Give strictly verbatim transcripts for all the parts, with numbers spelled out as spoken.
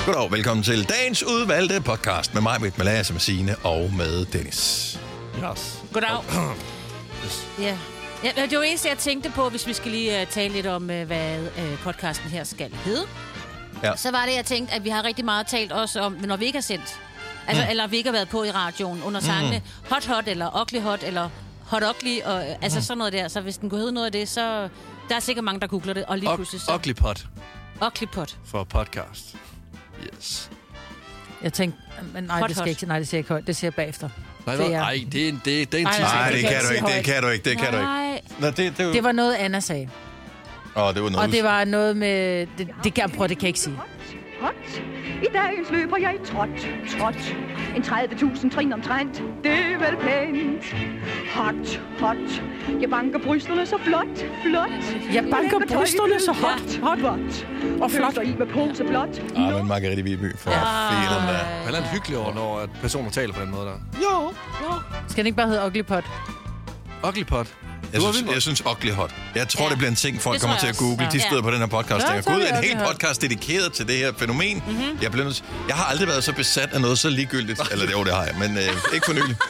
Goddag, velkommen til dagens udvalgte podcast med mig, med Lasse, med Signe og med Dennis. Yes. Goddag. Ja. Ja, det var eneste, jeg tænkte på, hvis vi skal lige uh, tale lidt om, uh, hvad uh, podcasten her skal hedde. Ja. Så var det, jeg tænkte, at vi har rigtig meget talt også om, når vi ikke har sendt. Altså, mm. eller vi ikke har været på i radioen under sangene. Mm. Hot Hot, eller Ugly Hot, eller Hot Ugly, og uh, altså mm. sådan noget der. Så hvis den kunne hedde noget af det, så der er sikkert mange, der googler det. Og lige pludselig så... Ugly Pot. Ugly Pot. For podcast. Yes. Jeg tænkte, men nej, Hot, det skal hot. ikke, nej, det siger jeg ikke højt. Det siger jeg bagefter. Nej, Det er- nej, det er en, det, det er en Nej, tidsel. Nej, det kan kan jeg du sige ikke, det højt. kan du ikke, det kan du ikke. Nej. Nå, det, det, det, Det var noget, Anna sagde. Åh, det var noget. Og det var noget med... Det, det kan jeg prøve, det kan jeg ikke sige. Hot. I dagens løber jeg trådt, trådt. En tredive tusind trin omtrent. Det er vel pænt. Hot, hot. Jeg banker brysterne så flot, flot. Jeg banker Lægger brysterne så tøjet hot, hot. hot. Og flot. Pøser i med pose blot. Ah, men Margrethe Viby for filen der. Det er heller hyggeligt over, når at personer taler på den måde der. Jo, jo. Skal den ikke bare hedde Ugly Pot? Ugly Pot. Jeg Du har synes, vildt jeg synes ugly hot. Jeg tror, Ja. det bliver en ting, folk Det kommer tror til jeg at google. også. De støder Ja. på den her podcast. Ja, Jeg så er Gud, det en ugly hel hot. podcast dedikeret til det her fænomen. Mm-hmm. Jeg, bliver nødt... jeg har aldrig været så besat af noget så ligegyldigt. Eller det, jo, det har jeg, men øh, ikke for nylig.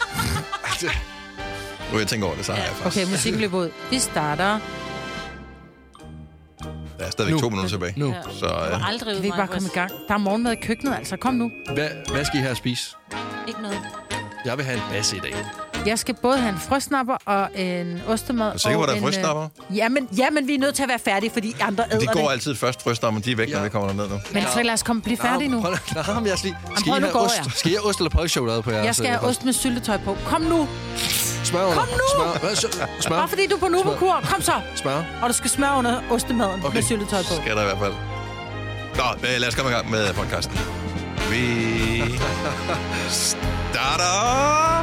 Nu jeg tænker over det, så har jeg faktisk. Okay, musikken løber ud. Vi starter. Der er stadigvæk Nu. to minutter tilbage. Nu. Ja. Så Du øh, har aldrig Kan ud vi ikke bare komme i gang? Der er morgenmad i køkkenet, altså. Kom nu. Hvad, hvad skal I have at spise? Ikke noget. Jeg vil have en basse i dag. Jeg skal både have en frøsnapper og en ostemad. er du sikker på, og der er en, frøsnapper? øh, Jamen, jamen, vi er nødt til at være færdige, fordi andre æder De det. går altid først frøstammer, de er væk, når Ja. vi kommer derned nu. Men så lad os komme blive færdige nu. Prøv, prøv, prøv, jeg skal, skal, prøv, I nu have går ost, jeg. skal I have ost eller pålægtschokolade på jeres? Jeg skal have øh, ost med syltetøj på. Kom nu. Smør under. Kom nu! Smør. Hvad, så- smør. Bare fordi du er på Nubo-kur. Kom så. Smør. Og du skal smøre under ostemaden okay. med syltetøj på. Skal der i hvert fald. Nå, lad os komme i gang med podcasten. Vi starter...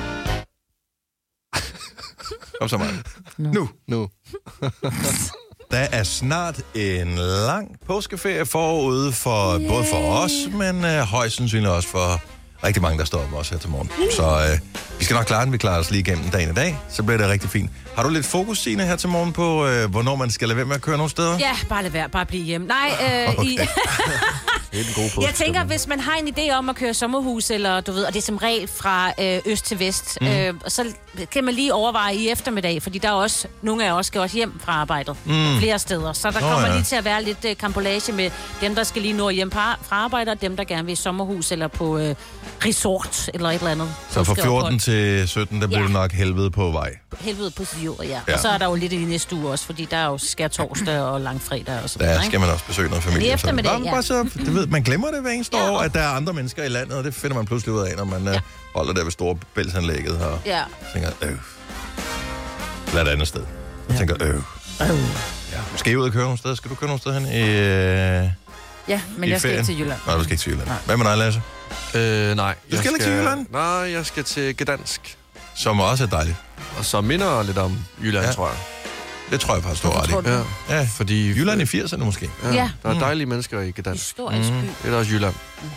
Kom så meget. Nu. Nu. Der er snart en lang påskeferie forude for yeah. både for os, men øh, højst sandsynligt også for rigtig mange, der står op også her til morgen. Så øh, vi skal nok klare den. Vi klarer os lige igennem dagen i dag. Så bliver det rigtig fint. Har du lidt fokus, Signe, her til morgen på, øh, hvornår man skal lade være med at køre nogle steder? Ja, bare lad være. Bare blive hjemme. Nej, øh, Okay. i... Det er den gode Jeg tænker, hvis man har en idé om at køre sommerhus, eller du ved, og det er som regel fra øh, øst til vest, mm. øh, så kan man lige overveje i eftermiddag, fordi der er også, nogle af os skal også hjem fra arbejdet mm. flere steder. Så der Nå, kommer ja. lige til at være lidt øh, kampolage med dem, der skal lige nå hjem fra arbejde, og dem, der gerne vil i sommerhus, eller på øh, resort, eller et eller andet. Så fra Påskeophold. fjorten til sytten, der bliver Ja. du nok helvede på vej. Helvede på sit jord, ja. Ja. ja. Og så er der jo lidt i næste uge også, fordi der er jo skærtorsdag og langfredag og så Der videre, skal man også besøge noget familie. Men i eftermiddag, så, Nå, men ja. bare så, det ved, man glemmer det hver eneste Ja. år, at der er andre mennesker i landet, og det finder man pludselig ud af, når man ja. holder der ved store bælsanlægget og Ja. tænker, øh. Eller et andet sted. Og Ja. tænker, øh. Øh. Ja. Skal I ud og køre nogle steder? Skal du køre nogle steder hen i, øh, Ja, men i jeg skal ferien? ikke til Jylland. Nej, du skal ikke til Jylland. Nej. Hvad med dig, Lasse? Øh, nej. Du skal ikke til Jylland? Nej, jeg skal til Gdansk. Som også er dejligt. Og så minder lidt om Jylland, Ja. ja. tror jeg. Det tror jeg faktisk, du har Hvorfor ret tror i. du? Ja, Ja, fordi... Jylland i firserne måske. Ja, Ja. der er Mm. dejlige mennesker i Gdansk. Historisk Mm. by. Det er da også Jylland.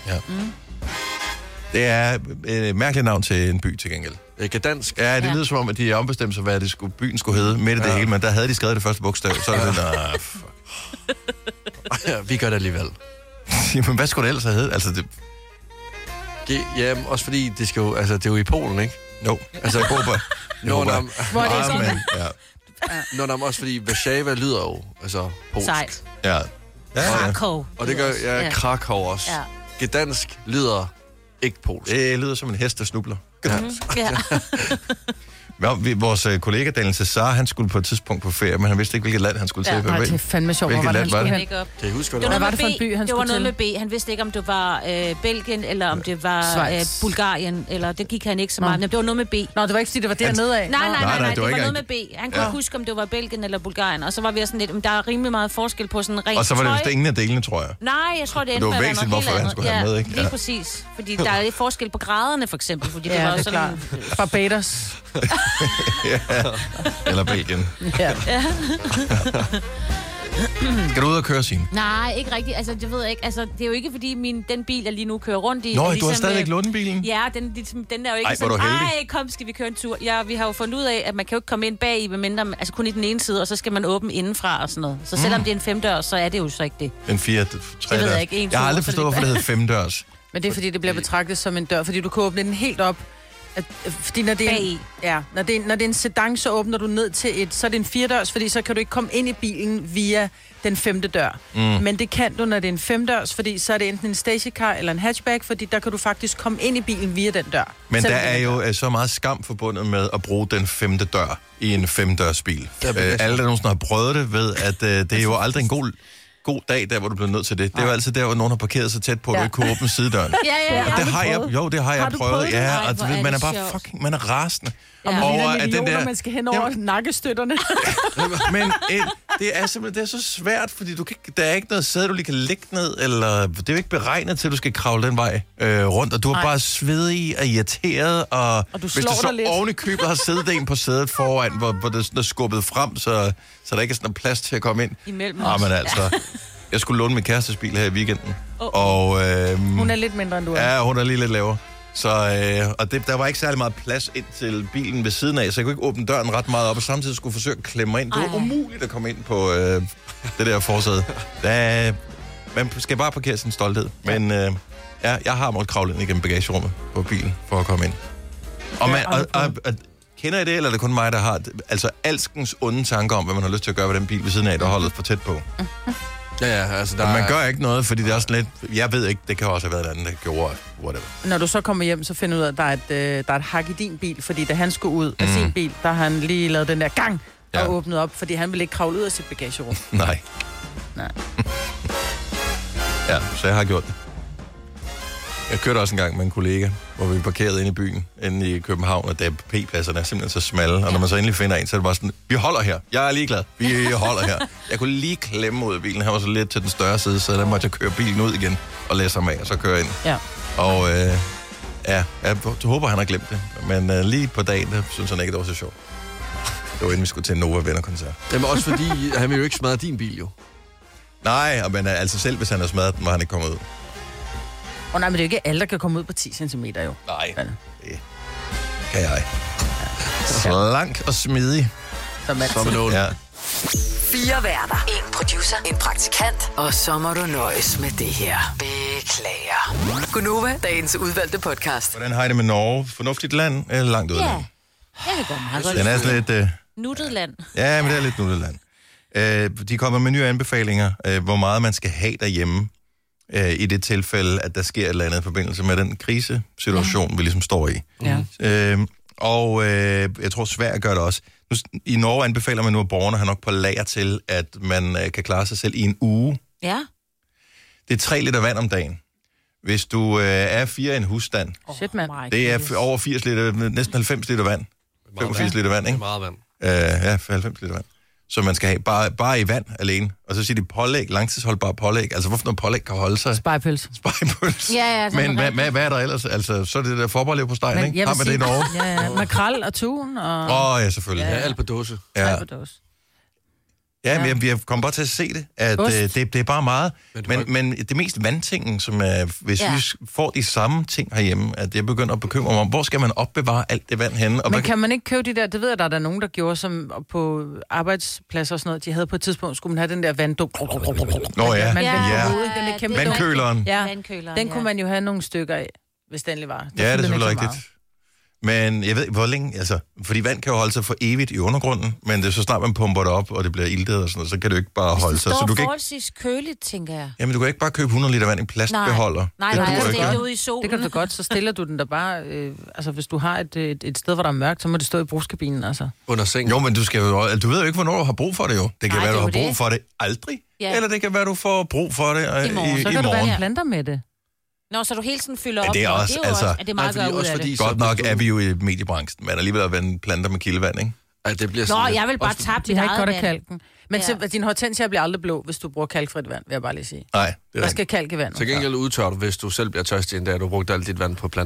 Det er et mærkeligt navn til en by til gengæld. Øh, Gdansk. Ja, det Ja. lyder som om, at de har ombestemt sig, hvad det skulle, byen skulle hedde midt i det Ja. hele, men der havde de skrevet det første bogstav, så er det sådan, ah, fuck. Ja, vi gør det alligevel. Jamen, hvad skulle det ellers have heddet? Altså, det... Ge- ja, også fordi det, skal jo, altså, det er jo i Polen, ikke? No. Altså, jeg håber... Jeg Nå, håber... nå, Hvor er det Ah, sådan? men, ja. nå, nå, også fordi Warszawa lyder jo altså polsk. Sejt. Ja. Ja, ja. Krakow. Og det gør ja, Ja. Krakow også. Ja. Gdansk lyder ikke polsk. Det lyder som en hest, der snubler. Ja. Ja, vi, vores uh, kollega Daniel Cesar, han skulle på et tidspunkt på ferie, men han vidste ikke, hvilket land han skulle Ja. til. Nej, Hvil- det er fandme sjovt. Hvor Hvilket var det, land han var skulle det? hen? Ikke op. Kan I huske, hvad Det det var, var? Hvad var det for en by, han det var skulle noget til? med B. Han vidste ikke, om det var øh, Belgien, eller om det var øh, Schweiz. Bulgarien, eller det gik han ikke så Nå. meget. Men det var noget med B. Nå, det var ikke, fordi det var dernede af. Nej, nej, nej, nej, nej, det det var var ikke noget med B. Han kunne Ja. ikke huske, om det var Belgien eller Bulgarien. Og så var vi sådan lidt, men der er rimelig meget forskel på sådan rent Og så var det tøj. vist ingen af delene, tror jeg. Nej, jeg tror, det det endte var med at være væsentligt, noget hvorfor helt han andet. skulle have Ja, med, ikke? lige Ja. præcis. Fordi der er lidt forskel på graderne, for eksempel. Fordi det Ja, var det er sådan... klart. Barbados. Eller Belgien. Ja. Skal du ud og køre, Signe? Nej, ikke rigtigt. Altså, jeg ved ikke. Altså, det er jo ikke, fordi min, den bil, jeg lige nu kører rundt i... Nå, er du ligesom, har stadigvæk øh, lånt bilen? Ja, den, ligesom, den er jo ikke Ej, hvor er sådan, du heldig. ej, kom, skal vi køre en tur? Ja, vi har jo fundet ud af, at man kan jo ikke komme ind bag i, medmindre, altså kun i den ene side, og så skal man åbne indenfra og sådan noget. Så selvom mm. det er en femdørs, så er det jo så ikke det. En fire, tre Det ved dørs. jeg ikke. En, Jeg har to, aldrig så forstået, det- hvorfor det hedder femdørs. Men det er, fordi det bliver betragtet som en dør, fordi du kan åbne den helt op. At, fordi når det er en, Bagi. ja, når det er, når det er en sedan, så åbner du ned til et, så er det en firedørs, fordi så kan du ikke komme ind i bilen via den femte dør. Mm. Men det kan du, når det er en femdørs, fordi så er det enten en stationcar eller en hatchback, fordi der kan du faktisk komme ind i bilen via den dør. Men der Selvom det er en jo dør. øh, så meget skam forbundet med at bruge den femte dør i en femdørsbil. Ja, Øh, det er alle, der nogensinde har prøvet det, ved, at øh, det er jo aldrig en god, god dag, der hvor du bliver nødt til det. Det er jo altid der, hvor nogen har parkeret sig tæt på, at du Ja. ikke kunne åbne sidedøren. Ja, ja, Og ja. det har jeg, jo, det har jeg Har du prøvet. prøvet det? Ja, Ej, og hvor du ved, er man er det bare sjovt. fucking, man er rasende. Og man over, ligner at en den idioter, der- man skal hen over Jamen- nakkestøtterne. Men øh, det er simpelthen det er så svært, fordi du kan, ikke- der er ikke noget sæde, du lige kan ligge ned, eller det er jo ikke beregnet til, at du skal kravle den vej øh, rundt, og du er Nej. bare svedig og irriteret, og, Og du hvis slår du så dig lidt. oven i købet har siddet en på sædet foran, hvor, hvor det sådan er skubbet frem, så, så der ikke er sådan en plads til at komme ind. Imellem Ah, os. men altså, jeg skulle låne min kærestes bil her i weekenden, og øh, Hun er lidt mindre, end du er. ja, hun er lige lidt lavere. Så, øh, og det, der var ikke særlig meget plads ind til bilen ved siden af, så jeg kunne ikke åbne døren ret meget op, og samtidig skulle forsøge at klemme mig ind. Det var Ej. umuligt at komme ind på øh, det der forsæde. Der, man skal bare parkere sin stolthed. Men øh, ja, jeg har måttet kravle ind igennem bagagerummet på bilen for at komme ind. Og, man, og, og, og kender I det, eller er det kun mig, der har det? Altså alskens onde tanker om, hvad man har lyst til at gøre ved den bil ved siden af, der holdet for tæt på. Ja, ja, altså der Og man er- gør ikke noget, fordi det er også lidt... Jeg ved ikke, det kan også have været et andet, der gjorde whatever. Når du så kommer hjem, så finder du ud af, at der er et, øh, der er et hak i din bil, fordi da han skulle ud af Mm. sin bil, der har han lige lavet den der gang og Ja. åbnet op, fordi han ville ikke kravle ud af sit bagagerum. Nej. Nej. Ja, så jeg har gjort det. Jeg kørte også en gang med en kollega, hvor vi parkerede inde i byen, inde i København, og der P-pladserne er simpelthen så smalle, og når man så endelig finder en, så er det bare sådan, vi holder her, jeg er ligeglad, vi holder her. Jeg kunne lige klemme ud af bilen, han var så lidt til den større side, så der måtte jeg køre bilen ud igen og læse ham af, og så køre ind. Ja. Og øh, ja, jeg håber, han har glemt det, men øh, lige på dagen, der synes han ikke, det var så sjovt. Det var inden vi skulle til en Nova Venner-koncert. Jamen også fordi, han vil jo ikke smadre din bil, jo. Nej, men øh, altså selv hvis han har smadret den, var han ikke kommet ud. Og oh, nej, men det er jo ikke alle, der kan komme ud på ti centimeter jo. Nej, Vel? det kan jeg. Slank og smidig. Som altid. Som en ål. Ja. Fire værter. En producer. En praktikant. Og så må du nøjes med det her. Beklager. Gunova, dagens udvalgte podcast. Hvordan har I det med Norge? Fornuftigt land eller langt ud af Ja, landet? jeg kan godt meget godt. Den er sådan lidt... Øh, Nuttet land. ja, men det er lidt nuttet land. Øh, de kommer med nye anbefalinger, øh, hvor meget man skal have derhjemme, øh, i det tilfælde, at der sker et eller andet i forbindelse med den krisesituation, ja. vi ligesom står i. Ja. Øh, og øh, jeg tror, Sverige gør det også. Nu, i Norge anbefaler man nu, at borgerne har nok på lager til, at man øh, kan klare sig selv i en uge. Ja. Det er tre liter vand om dagen. Hvis du øh, er fire i en husstand, Shit, mand. det er f- over firs liter, næsten halvfems liter vand. femogfirs liter vand, Det er ikke? meget vand. Øh, ja, halvfems liter vand. Så man skal have bare, bare i vand alene. Og så siger de pålæg, langtidsholdbare pålæg. Altså, hvorfor noget pålæg kan holde sig? Spejpøls. Spejpøls. Ja, ja, så Men er hvad, det hvad, hvad er der ellers? Altså, så er det der forberlev på stegen, ikke? jeg Har vil man det i sige- Norge? Ja, ja. Makrel og tun og... Åh, oh, ja, selvfølgelig. Ja, Ja, alt på dåse. ja. Calvados. ja men jeg, jeg kommer bare til at se det, at Ost. øh, det, det er bare meget. Men du har Men, men det mest vandtingen, som er, hvis Ja. vi får de samme ting herhjemme, at jeg begynder at bekymre mig om, hvor skal man opbevare alt det vand henne? Og Men hvad, kan man ikke købe de der, det ved jeg, der er der nogen, der gjorde, som på arbejdspladser og sådan noget, de havde på et tidspunkt, skulle man have den der vanddunk. Nå ja, Man ja. vendte ja. på hovedet, den er kæmpe det er dunk. Vandkøleren. Ja, Vandkøleren, den ja. kunne man jo have nogle stykker af, hvis det endelig var. Der Ja, det fyldte er den selvfølgelig ikke så rigtigt. Men jeg ved hvor længe, altså, fordi vand kan jo holde sig for evigt i undergrunden, men det er så snart man pumper det op, og det bliver iltet og sådan noget, så kan det jo ikke bare holde Det sig. Så står du kan ikke, forholdsvis køligt, tænker jeg. jamen, du kan ikke bare købe hundrede liter vand i plastbeholder. Nej, Det nej, duer jeg ikke, stiller vel? det ud i solen. Det kan du godt, så stiller du den der bare, øh, altså hvis du har et, et, et sted, hvor der er mørkt, så må det stå i brugskabinen, altså. Under sengen. Jo, men du, skal jo, du ved jo ikke, hvornår du har brug for det jo. Det kan Nej, være, du det er har jo brug det. for det aldrig, Ja. eller det kan være, du får brug for det øh, I morgen. i, Så i kan du morgen. være planter med det. Nå, så du hele tiden fylder Men op. det er Nå, også, det er jo altså- også, at det er meget Nej, godt fordi ud også af fordi- det. så Godt nok hvis du- er vi jo i mediebranchen, men alligevel at vande planter med kildevand, ikke? Ej, det bliver Nå, sådan lidt- jeg vil bare også- tabe De dit har ikke eget godt af vand. kalken. Men Ja. ja. din hortensia bliver aldrig blå, hvis du bruger kalkfrit vand, vil jeg bare lige sige. Nej, det er Der rigtigt. skal kalk i vandet. Til gengæld udtør du, hvis du selv bliver tørstig en dag, og du har brugt alt dit vand på planterne.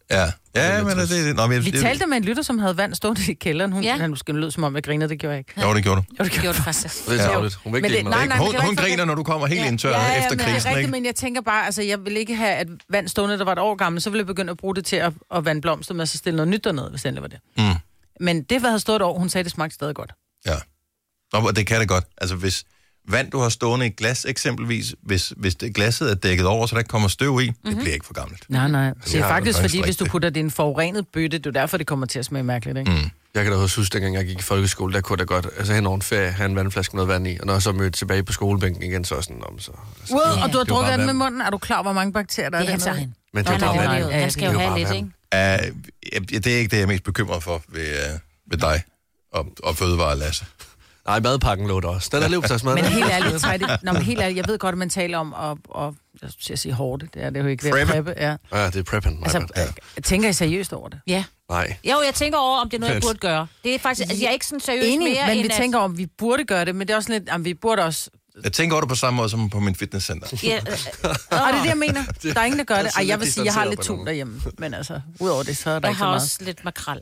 Ja, ja, men det, det, nå, men Vi det, talte med en lytter, som havde vand stående i kælderen. Hun, Ja. han måske lød som om, jeg grinede, det gjorde jeg ikke. Jo, det gjorde du. Jo, det Det gjorde det faktisk. Det er tavligt. Hun vil ikke Men det- dele med nej, dig. nej, Hun, men det var hun ikke for- griner, når du kommer helt indtørret ja, ja, efter men det krisen, er rigtigt, ikke? men jeg tænker bare, altså, jeg vil ikke have, at vand stående, der var et år gammel, så ville jeg begynde at bruge det til at, at vande blomster med, at så stille noget nyt dernede, hvis det var det. Mm. Men det havde stået et år, hun sagde, det smagte stadig godt. Ja. Nå, det kan det godt. Altså, hvis vand, du har stående i et glas eksempelvis, hvis, hvis det glasset er dækket over, så der ikke kommer støv i, mm-hmm. det bliver ikke for gammelt. Nej, nej. Det er har faktisk, du fordi faktisk hvis du rigtigt. putter det i en forurenet bøtte, det er derfor, det kommer til at smage mærkeligt, ikke? Mm. Jeg kan da også huske, dengang jeg gik i folkeskole, der kunne jeg da godt, altså hen over en ferie, have en vandflaske med noget vand i, og når jeg så mødte tilbage på skolebænken igen, så sådan om så... Altså, Wow, og du har det var drukket bare den med vand. munden. Er du klar, hvor mange bakterier der er Det er han dernede? så han. Men det Han var er bare overlevet. vand. Han skal jo Det var have bare lidt, vand. ikke? Uh, det er ikke det, jeg er mest bekymret for ved, uh, ved dig og, og fødevare, Lasse. Nej, madpakken lå der også. Den er leverpostejsmad. Men helt ærligt, så er det, nå, men helt ærligt, jeg ved godt, at man taler om at, og, jeg skal sige hårdt, det er det er jo ikke ved at Preppe. preppe. Ja. Ja, det er preppen. Altså, Altså, jeg tænker I seriøst over det? Ja. nej. Jo, jeg tænker over, om det er noget, jeg Fedt. burde gøre. Det er faktisk, altså, jeg er ikke sådan seriøst Enig, mere, men end vi at... tænker om, vi burde gøre det, men det er også lidt, jamen, vi burde også... Jeg tænker over det på samme måde som på min fitnesscenter. Ja, øh, Og det er det, jeg mener. Der er ingen, der gør det. altså Ej, jeg lidt vil sige, jeg har distanceret lidt på tun den derhjemme, men altså, udover det, så er der jeg ikke så har meget. også lidt makrel.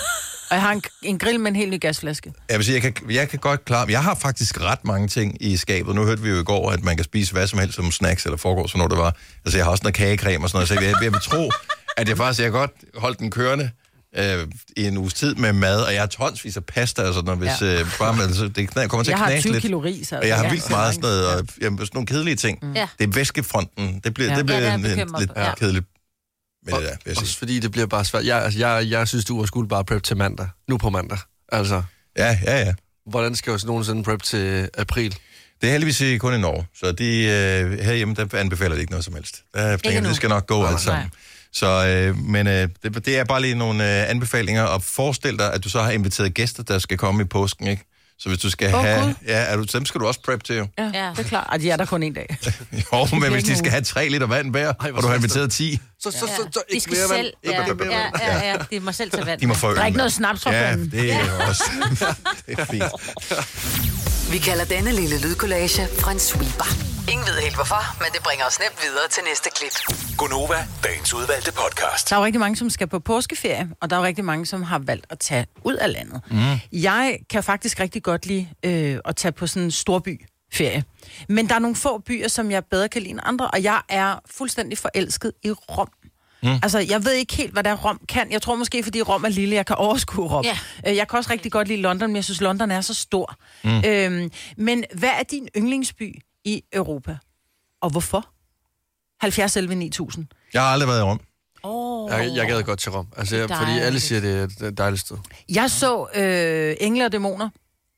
Og jeg har en, en grill med en helt ny gasflaske. Jeg vil sige, jeg kan, jeg kan godt klare... Jeg har faktisk ret mange ting i skabet. Nu hørte vi jo i går, at man kan spise hvad som helst som snacks, eller foregår, så når det var. Altså, jeg har også noget kagecreme og sådan noget, så jeg, jeg vil tro, at jeg faktisk jeg godt holdt den kørende øh, i en uges tid med mad, og jeg har tonsvis af pasta og sådan noget, hvis Ja. øh, bare man, altså, det knæ- kommer til Jeg at har knase tyve lidt. kilo ris. Og jeg har Ja. vildt meget sådan noget, og jamen, sådan nogle kedelige ting. Ja. Det er væskefronten. Det bliver, Ja. det bliver Ja, det er en, jeg en, bekymret lidt for. Ja. kedeligt med det der, vil jeg Også sige. fordi det bliver bare svært. Jeg, altså, jeg, jeg synes, du skulle bare prep til mandag. Nu på mandag. Altså, Ja, ja, ja. hvordan skal jeg så nogensinde prep til april? Det er heldigvis kun i Norge, så de, øh, herhjemme, der anbefaler det ikke noget som helst. Der tænker, nu. det skal nok gå Nej, alt sammen. Så, øh, men øh, det, det er bare lige nogle øh, anbefalinger, og forestil dig, at du så har inviteret gæster, der skal komme i påsken, ikke? Så hvis du skal Åh, have... Gud. Ja, er du, dem skal du også prep til, jo. Ja, Ja. det er klart. Og de er der kun en dag. Jo, men bliver hvis ikke de skal en have tre liter vand hver, Ej, hvor og du har stressende. inviteret ti, Så, så, så, så, De ikke skal mere vand. selv... Ikke Ja, mere vand. ja, ja, ja, de må selv tage vand. de må få Der er ikke noget snaps fra Ja, fanden. det er jo også... det er fint. Vi kalder denne lille lydkollage en sweeper. Ingen ved helt hvorfor, men det bringer os nemt videre til næste klip. Gonova, dagens udvalgte podcast. Der er jo rigtig mange, som skal på påskeferie, og der er jo rigtig mange, som har valgt at tage ud af landet. Mm. Jeg kan faktisk rigtig godt lide øh, at tage på sådan en storbyferie. Men der er nogle få byer, som jeg bedre kan lide end andre, og jeg er fuldstændig forelsket i Rom. Mm. Altså, jeg ved ikke helt, hvad der Rom kan. Jeg tror måske, fordi Rom er lille, jeg kan overskue Rom. Ja. Øh, Jeg kan også rigtig godt lide London, men jeg synes, London er så stor. Mm. Øhm, men hvad er din yndlingsby i Europa? Og hvorfor? halvfjerds elleve ni tusind. Jeg har aldrig været i Rom. Oh. Jeg, jeg gad godt til Rom. Altså, jeg, fordi Dejligt. alle siger, det er et dejligt sted. Jeg så øh, Engle og Dæmoner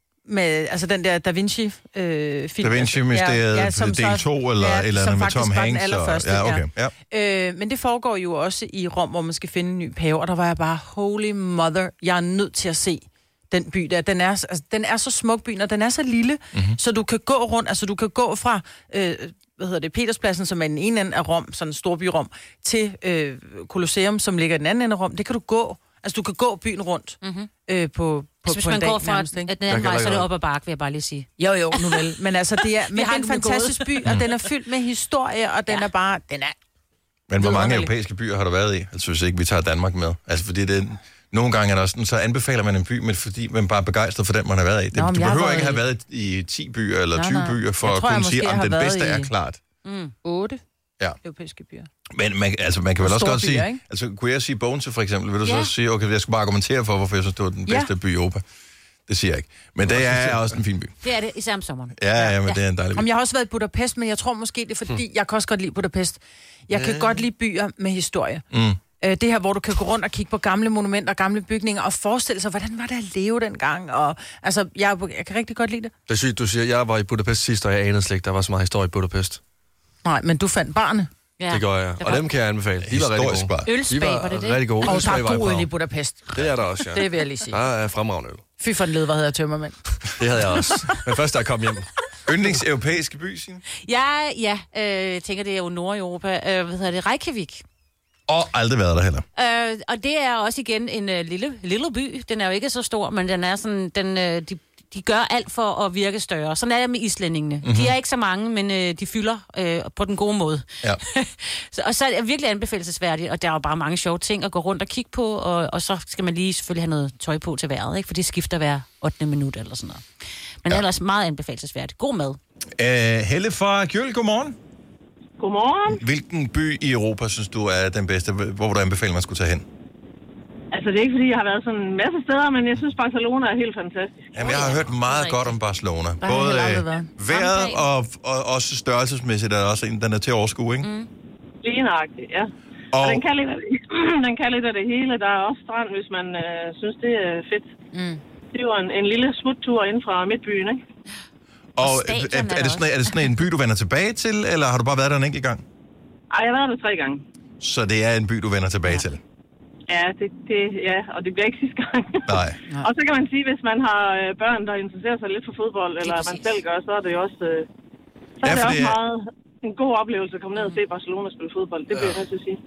med altså den der Da Vinci øh, film. Da Vinci-mysteriet, ja, ja, som del så- to, eller, ja, eller som med faktisk Tom var den Hanks. Og, allerførste, ja, okay. Ja. Øh, men det foregår jo også i Rom, hvor man skal finde en ny pave, og der var jeg bare, holy mother, jeg er nødt til at se den by der. Den er, altså, den er så smuk byen, og den er så lille, mm-hmm. så du kan gå rundt, altså du kan gå fra, øh, hvad hedder det, Peterspladsen, som er den ene ende af Rom, sådan en storby Rom, til øh, Colosseum, som ligger i den anden ende af Rom. Det kan du gå. Altså du kan gå byen rundt mm-hmm. øh, på, på, Altså, hvis på en man dag går fra nærmest, ikke? at den anden Jeg kan vej, så er det ikke- op ad bakke, vil jeg bare lige sige. Jo, jo, nu vel. Men altså, det er, men det har er en den gået. fantastisk by, og den er fyldt med historie, og den Ja. er bare, den er... Men hvor mange Vidunderligt. europæiske byer har der været i? Altså, hvis ikke vi tager Danmark med. Altså, fordi det, nogle gange er der sådan, så anbefaler man en by, men fordi man bare er begejstret for den, man har været i. Det, Nå, men du jeg har behøver været ikke have i- været i ti byer eller Nej, tyve nej. byer, for Jeg at tror, jeg kunne sige, måske om har den været bedste i- er klart. otte Ja. europæiske byer. Men man, altså, man kan vel Og også store godt byer, sige, ikke? altså kunne jeg sige Bogense for eksempel, vil du Ja. så sige, okay, jeg skal bare argumentere for, hvorfor jeg synes, det var den Ja. bedste by i Europa. Det siger jeg ikke. Men det er også en fin by. Det er det, især om sommeren. Ja, ja, men det er en dejlig by. Jamen, jeg har også været i Budapest, men jeg tror måske, det er fordi, hmm. jeg kan også godt lide Budapest. Jeg kan godt lide byer med historie. Mm. Øh, Det her, hvor du kan gå rundt og kigge på gamle monumenter, gamle bygninger, og forestille sig, hvordan var det at leve dengang? Og, altså, jeg, jeg kan rigtig godt lide det. Det er sygt, du siger, jeg var i Budapest sidst, og jeg anede slet ikke, der var så meget historie i Budapest. Nej, men du fandt barne. Ja. Det gør jeg. Det Og var- dem kan jeg anbefale. De var rigtig Historisk gode. bare. De Ølspag, var var det det? rigtig gode. Og der Ølspag er var i god øl Prag. i Budapest. Det er der også, ja. Det vil jeg lige sige. Der er fremragende øl. Fy for en led, hvad hedder jeg, tømmermænd. Det havde jeg også. Men først, da jeg kom hjem. Yndlingseuropæiske by, Signe? Ja, ja. Øh, jeg tænker, det er jo Nordeuropa. Øh, hvad hedder det? Reykjavik. Og aldrig været der heller. Øh, og det er også igen en øh, lille, lille by. Den er jo ikke så stor, men den er sådan... Den, øh, de, de gør alt for at virke større. Sådan er det med islændingene. Mm-hmm. De er ikke så mange, men øh, de fylder øh, på den gode måde. Ja. så, og så er det virkelig anbefalesværdigt, og der er jo bare mange sjove ting at gå rundt og kigge på, og, og så skal man lige selvfølgelig have noget tøj på til vejret, ikke? For det skifter hver ottende minut eller sådan noget. Men ja. Ellers meget anbefalesværdigt. God mad. Uh, Helle fra Gjøl, godmorgen. Godmorgen. Hvilken by i Europa synes du er den bedste? Hvor vil du anbefale, man skulle tage hen? Altså, det er ikke, fordi jeg har været sådan en masse steder, men jeg synes, Barcelona er helt fantastisk. Jamen, jeg har hørt meget godt om Barcelona. Der har Både jeg aldrig øh, været. vejret og, og også størrelsesmæssigt er der også en, den er til at overskue, ikke? Mm. Lige nøjagtigt, ja. Og, Og og den, kan lidt af det, den kan lidt af det hele. Der er også strand, hvis man øh, synes, det er fedt. Mm. Det var en, en lille smuttur ind fra midtbyen, ikke? Og, Og er, stadion er, er er, det sådan, er det sådan en by, du vender tilbage til, eller har du bare været der en enkelt gang? Ej, jeg har været der tre gange. Så det er en by, du vender tilbage ja. til? Ja, det, det, ja, og det bliver ikke sidste gang. Nej. Og så kan man sige, hvis man har øh, børn, der interesserer sig lidt for fodbold, eller man selv gør, så er det jo også, øh, så Ja, er det for også det er- meget en god oplevelse at komme ned og se Barcelona spille fodbold. Det bliver jeg nødt til at sige.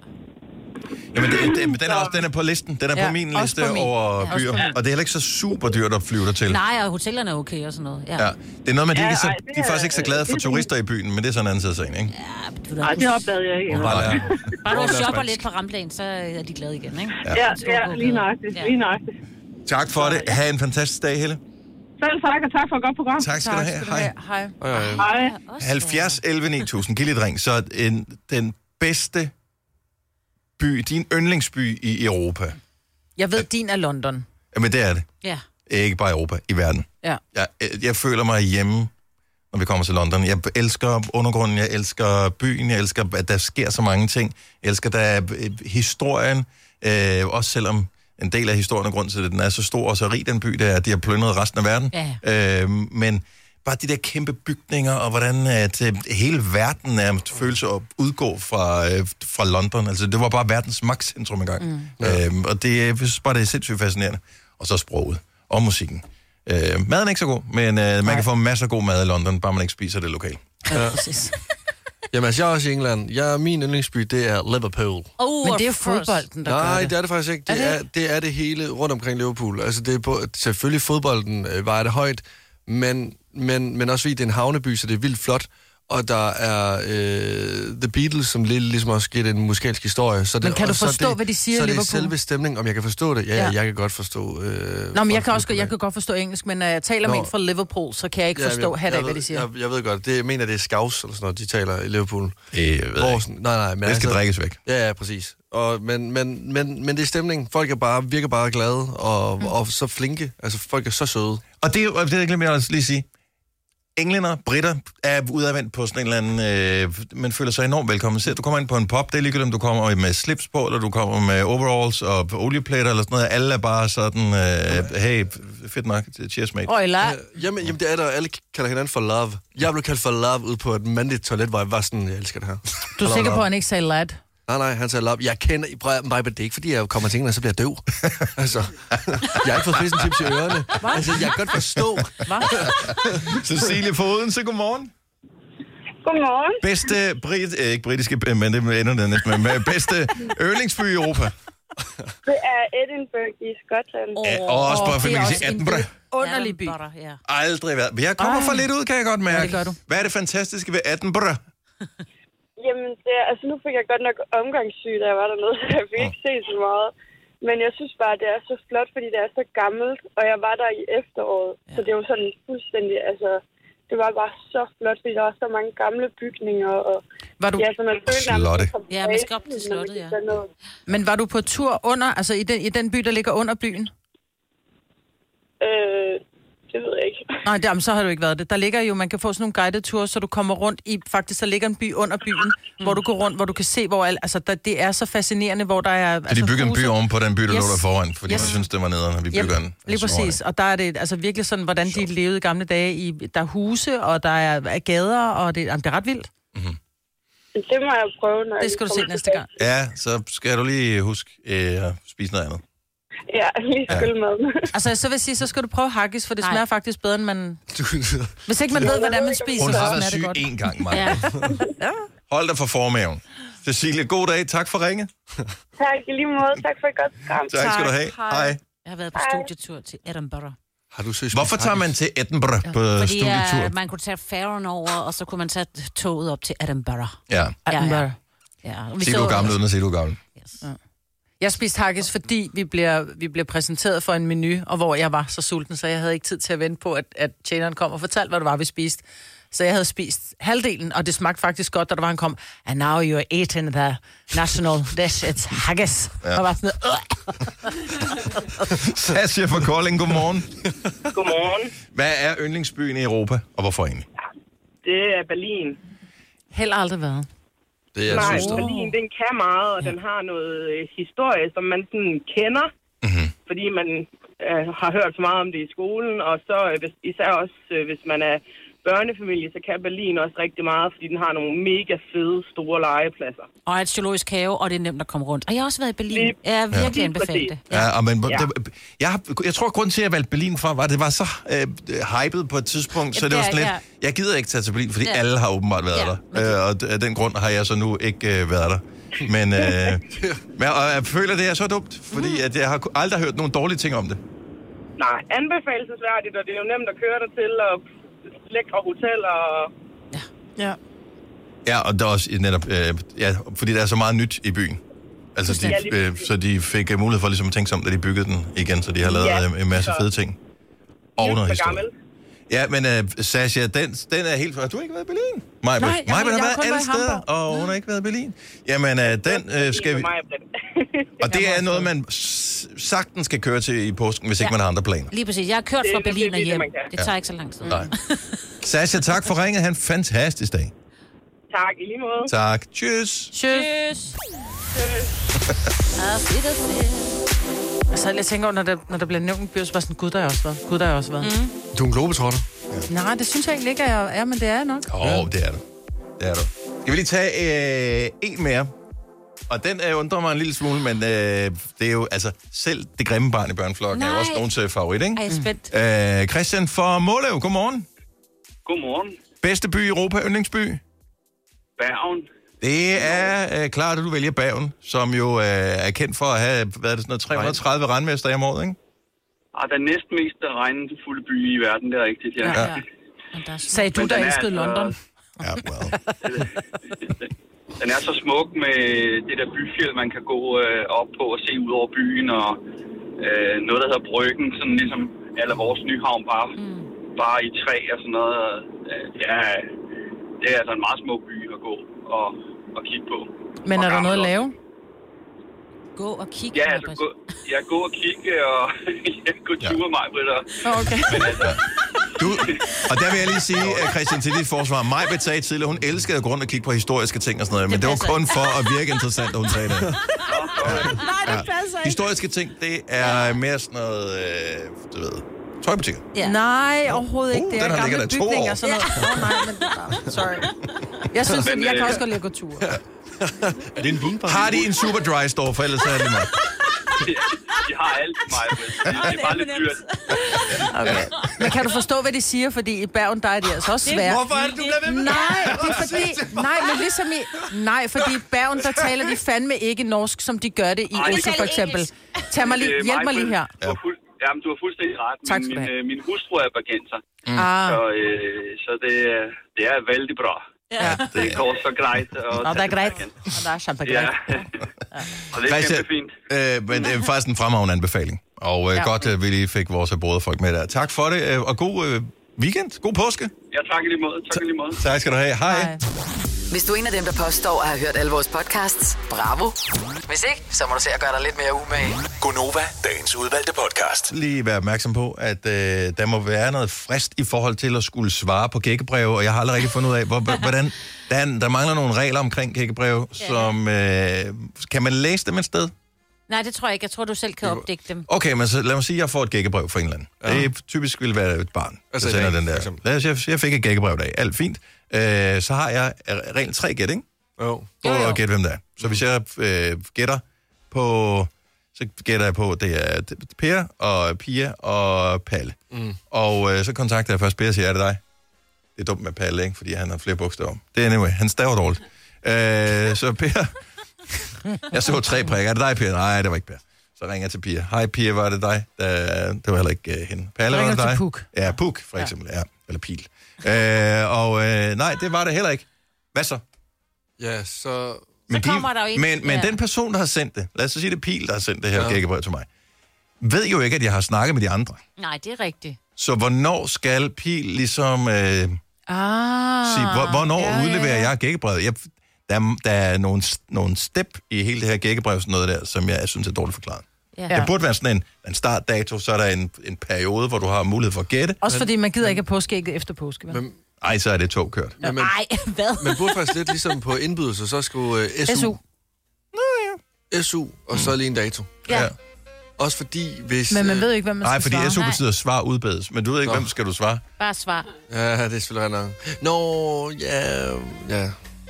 Jamen, det, det, den, er også, den er på listen. Den er Ja, på min også liste på min. over Ja, byer. også på min. Og det er heller ikke så super dyrt at flyve der til. Nej, og hotellerne er okay og sådan noget. Ja. Ja. Det er noget med, de, Ja, er ikke så, ej, det de er faktisk ikke så glade er- for det er turister i byen, men det er sådan en anden side af sagen, ikke? Ja, men du, Nej, det opdagede jeg ikke. Bare lad- bare du Lad os shopper spansk. lidt på Ramplan, så er de glade igen, ikke? Ja, ja, lige nøjagtigt. Lige nøjagtigt. Tak for det. Ha' en fantastisk dag, Helle. Selv tak, og tak for et godt program. Tak skal du have. Hej. Hej. Hej. Også, halvfjerds elleve ni tusind. Giv lidt ring. Så en, den bedste by, din yndlingsby i Europa. Jeg ved, din er London. Jamen, det er det. Ja. Ikke bare i Europa, i verden. Ja. Jeg, jeg føler mig hjemme, når vi kommer til London. Jeg elsker undergrunden, jeg elsker byen, jeg elsker, at der sker så mange ting. Jeg elsker, der er øh, historien, øh, også selvom en del af historien og grund til, at den er så stor og så rig, den by, der er, at de har plyndret resten af verden. Ja. Øh, men bare de der kæmpe bygninger, og hvordan at, øh, hele verden nærmest føles at udgå fra, øh, fra London. Altså, det var bare verdens magtcentrum engang. Mm. Øh, og det, jeg synes bare, det er sindssygt fascinerende. Og så sproget og musikken. Øh, maden er ikke så god, men øh, man kan få masser af god mad i London, bare man ikke spiser det lokalt. Ja. Jamen, altså, jeg er også i England. Jeg, min yndlingsby, det er Liverpool. Oh, Men det er jo of course. fodbolden, der Nej, gør det det. er det faktisk ikke. Det er, det er det hele rundt omkring Liverpool. Altså, det er på, selvfølgelig fodbolden øh, vejer det højt, men, men, men også fordi det er en havneby, så det er vildt flot. Og der er øh, The Beatles, som lidt ligesom også giver en musikalsk historie. Så det, Men kan du og så forstå, det, hvad de siger så i det er Liverpool? selve stemningen, om jeg kan forstå det. Ja, ja. Ja. jeg kan godt forstå... Øh, Nå, men jeg folk kan også på jeg det. kan godt forstå engelsk, men når jeg taler med Nå. en fra Liverpool, så kan jeg ikke Ja, forstå jeg, hat af, jeg hvad ved- de siger. Jeg, jeg ved godt. Det, jeg mener, det er Scouse, eller sådan noget, de taler i Liverpool. Det ved jeg Hvor ikke. sådan- nej, nej, men Det skal altså- drikkes væk. Ja, ja, præcis. Og, men, men, men, men det er stemning. Folk er bare, virker bare glade og, mm. og så flinke. Altså, folk er så søde. Og det, er jo- det er glemmer jeg også lige at sige. Englænder, britter er udadvendt på sådan en eller anden... Øh, man føler sig enormt velkommen. Se, du kommer ind på en pub, det er ligegyldigt, om du kommer med slips på, eller du kommer med overalls og olieplater eller sådan noget. Alle er bare sådan, øh, hey, fedt nok, cheers mate. Og eller, Ja, jamen, jamen, det er der. Alle kalder hinanden for love. Jeg blev kaldt for love ude på et mandligt toilet, hvor jeg var sådan, jeg elsker det her. du er sikker på, at han ikke sagde lad? Nej, nej, han sagde love. Jeg kender... Prøv, mig, det er ikke, fordi jeg kommer til England, så bliver jeg døv. altså, jeg har ikke fået spidsen tips i ørerne. Altså, jeg kan godt forstå. Cecilie fra Odense, godmorgen. Godmorgen. Bedste brit, øh, ikke britiske, men det ender det næsten med, med bedste yndlingsby i Europa. Det er Edinburgh i Skotland. Ja, og også bare, for det er man kan også sige, en Edinburgh. underlig by. Butter, ja. Aldrig været. Men jeg kommer Ej. for lidt ud, kan jeg godt mærke. Ja, det gør du. Hvad er det fantastiske ved Edinburgh? Jamen, det er, altså nu fik jeg godt nok omgangssyg, da jeg var dernede, så jeg fik ikke se så meget. Men jeg synes bare, det er så flot, fordi det er så gammelt, og jeg var der i efteråret. Ja. Så det er jo sådan fuldstændig, altså, det var bare så flot, fordi der var så mange gamle bygninger, og Var du, ja, så man følte nærmest, Slotte. at komme Ja, man skal tilbage op til når man slottet, gik ja. derned. men var du på tur under, altså i den, i den by, der ligger under byen? Øh, det ved jeg ikke. Nej, jamen, så har du ikke været det. Der ligger jo, man kan få sådan nogle guided tours, så du kommer rundt i, faktisk, der ligger en by under byen, mm. hvor du går rundt, hvor du kan se, hvor al, altså, der, det er så fascinerende, hvor der er... Så de bygger en by huse. oven på den by, der Yes. lå der foran, fordi Yes. man synes, det var nederen, når vi Yep, bygger en. lige præcis. Og der er det altså virkelig sådan, hvordan de levede i gamle dage. I, der er huse, og der er, er gader, og det, jamen, det er ret vildt. Det må jeg prøve, når Det jeg skal du se kommer næste tilbage. gang. Ja, så skal du lige huske øh, at spise noget andet. Ja, lige skyld med. Altså, så vil jeg sige, så skal du prøve haggis, for det Nej. smager faktisk bedre, end man... Du, Hvis ikke man ved, hvordan man spiser, Hun så har smager været det syg godt. én gang, Maja. Ja. Hold dig for formaven. Cecilie, god dag. Tak for ringe. Tak i lige måde. Tak for et godt program. Tak skal du have. Hej. Hej. Jeg har været på studietur til Edinburgh. Har du søgt Hvorfor tager man til Edinburgh ja. på Fordi studietur? uh, man kunne tage færgen over, og så kunne man tage toget op til Edinburgh. Ja. Edinburgh. Ja, ja. Sig du gammel uden at sige du gammel. Yes. Ja. Jeg spiste haggis, fordi vi bliver, vi bliver præsenteret for en menu, og hvor jeg var så sulten, så jeg havde ikke tid til at vente på, at, at tjeneren kom og fortalte, hvad det var, vi spiste. Så jeg havde spist halvdelen, og det smagte faktisk godt, da der var, han kom, and now you're eating the national dish, it's haggis. Ja. Og var sådan noget, Sascha fra Kolding, godmorgen. Godmorgen. Hvad er yndlingsbyen i Europa, og hvorfor egentlig? Det er Berlin. Heller aldrig været. Det er Nej, søster. Berlin, den kan meget, og ja. den har noget øh, historie, som man sådan kender, Mm-hmm. fordi man øh, har hørt så meget om det i skolen, og så øh, hvis, især også, øh, hvis man er børnefamilie, så kan Berlin også rigtig meget, fordi den har nogle mega fede, store legepladser. Og et zoologisk have, og det er nemt at komme rundt. Og jeg har også været i Berlin. Lige, Jeg er virkelig ja. anbefalet det. Ja, ja men Ja. det, jeg, har, jeg tror, grunden til, at jeg valgte Berlin for, var, at det var så øh, hypet på et tidspunkt, så Ja, det var det sådan er- lidt, ja. jeg gider ikke tage til Berlin, fordi Ja. alle har åbenbart været Ja, der. men det- Øh, og d- af den grund har jeg så nu ikke øh, været der. Men, øh, men og jeg føler, det er så dumt, fordi at jeg har aldrig hørt nogen dårlige ting om det. Nej, anbefalelsesværdigt, og det er jo nemt at køre der til, og lækre hoteller, og Ja. Ja, og der er også netop, øh, ja, fordi der er så meget nyt i byen. Altså, de, Ja, lige øh, så de fik øh, mulighed for ligesom at tænke sig om, da de byggede den igen, så de har lavet Ja, øh, en masse så- fede ting. Og noget så historie. gammel. Ja, men uh, Sascha, den, den er helt... Har du ikke været i Berlin? Majbert. Nej, jeg- Majbert jeg har har været kun alle været i steder, Hamburg. og hun har ikke været i Berlin. Jamen, uh, den uh, skal vi... Og det er noget, man s- sagtens skal køre til i påsken, hvis ja. ikke man har andre planer. Lige præcis. Jeg har kørt Det er fra det Berlin og billigste, hjem. man kan. Det tager ikke så lang tid. Nej. Sascha, tak for ringet. Han en fantastisk dag. Tak, i lige måde. Tak. Tschüss. Tschüss. Auf Wiedersehen. Altså, jeg tænker over, når der, når der bliver nævnt en by, så var sådan, gud, der har jeg også været. Gud, der har jeg også været. Mm. Du er en globetrotter. Nej, det synes jeg egentlig ikke, at jeg er, men det er jeg nok. Åh, oh, det er du. Det er du. Skal vi lige tage øh, en mere? Og den øh, undrer mig en lille smule, men øh, det er jo, altså, selv det grimme barn i børneflokken er jo Nej. også nogens øh, favorit, ikke? Ej, jeg er spændt. Øh, Christian fra Måløv, godmorgen. Godmorgen. Bedste by i Europa, yndlingsby? Bergen. Det er øh, klart, at du vælger Bergen, som jo øh, er kendt for at have, hvad er det, sådan noget, tre hundrede og tredive regnmester om året, ikke? Ah, den næstmest regnfulde by i verden, det er rigtigt, ja. Ja. ja. Sagde du, Men der den er elskede altså- London? Ja, well. Den er så smuk med det der byfjeld, man kan gå øh, op på og se ud over byen, og øh, noget, der hedder Bryggen, sådan ligesom alle vores Nyhavn, bare, mm. bare i træ og sådan noget. Øh, det, er, det er altså en meget smuk by at gå og, og kigge på. Men Og er der noget at gammel lave? Gå og kigge. Ja, altså, gå, ja, gå og kigge og ja, gå ture mig, Britta. Okay. Men altså, Du, og der vil jeg lige sige, at Christian, til dit forsvar, Majbert sagde tidligere, hun elskede at gå rundt og kigge på historiske ting og sådan noget, men det var kun for at virke interessant, at hun sagde det. Nej, det passer ikke. Historiske ting, det er mere sådan noget, øh, du ved, tøjbutikker. Ja. Nej, overhovedet ikke. Uh, Det er den har ligget gamle der to bygninger år. og sådan noget. Åh, nej, men... Sorry. Jeg synes, at Men, jeg kan øh, også godt lide at gå tur. Er det en vinbar? Har de en super dry store, for ellers er det mig. de, de har alt for mig. Det, det er bare lidt dyrt. Okay. Men kan du forstå, hvad de siger? Fordi i Bergen, der er de altså også svære. Hvorfor er det, du bliver ved med det? Nej, det er fordi... Nej, men ligesom i... Nej, fordi i Bergen, der taler de fandme ikke norsk, som de gør det i Ej, det Oslo, kan for eksempel. Tag mig lige... Øh, Hjælp mig lige her. Du har, fuld, jamen, du har fuldstændig ret. Tak Min, skal du min, have. øh, min hustru er bergenser. Mm. Ah, Så, øh, så det, er- det er vældig bra. ja. Det går så grejt. Og Nå, det er greit. Og der er champagne. Ja. Og det er Christian, kæmpe fint. øh, men det er faktisk en fremragende anbefaling. Og øh, Ja. godt, at vi lige fik vores broderfolk med der. Tak for det, øh, og god øh, weekend. God påske. Ja, tak i lige måde. Tak i lige måde. Tak skal du have. Hej. Nej. Hvis du er en af dem, der påstår at have hørt alle vores podcasts, bravo. Hvis ikke, så må du se at gøre dig lidt mere umage. Gonova, dagens udvalgte podcast. Lige være opmærksom på, at øh, der må være noget frist i forhold til at skulle svare på gækkebreve, og jeg har aldrig rigtig fundet ud af, hvor, hvordan... Der, er, der mangler nogle regler omkring gækkebreve, Ja. som... Øh, kan man læse dem et sted? Nej, det tror jeg ikke. Jeg tror, du selv kan opdække dem. Okay, men så lad mig sige, at jeg får et gækkebrev fra en eller anden. Ja. Det typisk vil være et barn, Altså der i sender dag, den for der. eksempel. Lad os, jeg, jeg fik et gækkebrev i dag. Alt fint. Øh, så har jeg regel tre gæt, ikke? Jo. På at gætte, hvem der er. Så hvis jeg øh, gætter på... Så gætter jeg på, at det er Per og Pia og Palle. Mm. Og øh, så kontakter jeg først Per og siger, er det dig? Det er dumt med Palle, ikke? Fordi han har flere bogstaver. Det er anyway, han staver dårligt. Øh, så Per... Jeg så tre prikker. Er det dig, Per? Nej, det var ikke Per. Så ringer jeg til Pia. Hej Pia, var det dig? Uh, det var heller ikke uh, hende. Palle, var det dig? Puk. Ja, Puk, for eksempel. Ja. Ja. Eller Pil. Uh, og uh, nej, det var det heller ikke. Hvad så? Ja, så... Men, så kommer der jo ikke... men, men ja. den person, der har sendt det, lad os så sige, det er Pil, der har sendt det her ja. gækkebrev til mig, ved jo ikke, at jeg har snakket med de andre. Nej, det er rigtigt. Så hvornår skal Pil ligesom... Øh, ah, sige, hvor, hvornår ja, udleverer ja, ja. jeg gækkebrevet? Jeg, der, der er nogle, nogle step i hele det her gækkebrev, sådan noget der, som jeg synes er dårligt forklaret. Ja. Der burde være sådan en, en startdato, så er der en, en periode, hvor du har mulighed for at gætte. Også fordi man gider ikke have påskægget efter påske, vel? Men, Ej, så er det tog kørt. ja, men, Nej, hvad? man burde faktisk lidt ligesom på indbydelser, så skulle uh, S U. S U. Nå ja. S U, og så lige en dato. Ja. ja. Også fordi, hvis... Men man øh, ved jo ikke, hvem man Nej, skal fordi svare. S U betyder svar udbedes. Men du ved ikke, Nå. hvem skal du svare? Bare svar. Ja, det er selvfølgelig nok. Nå, ja... Ja,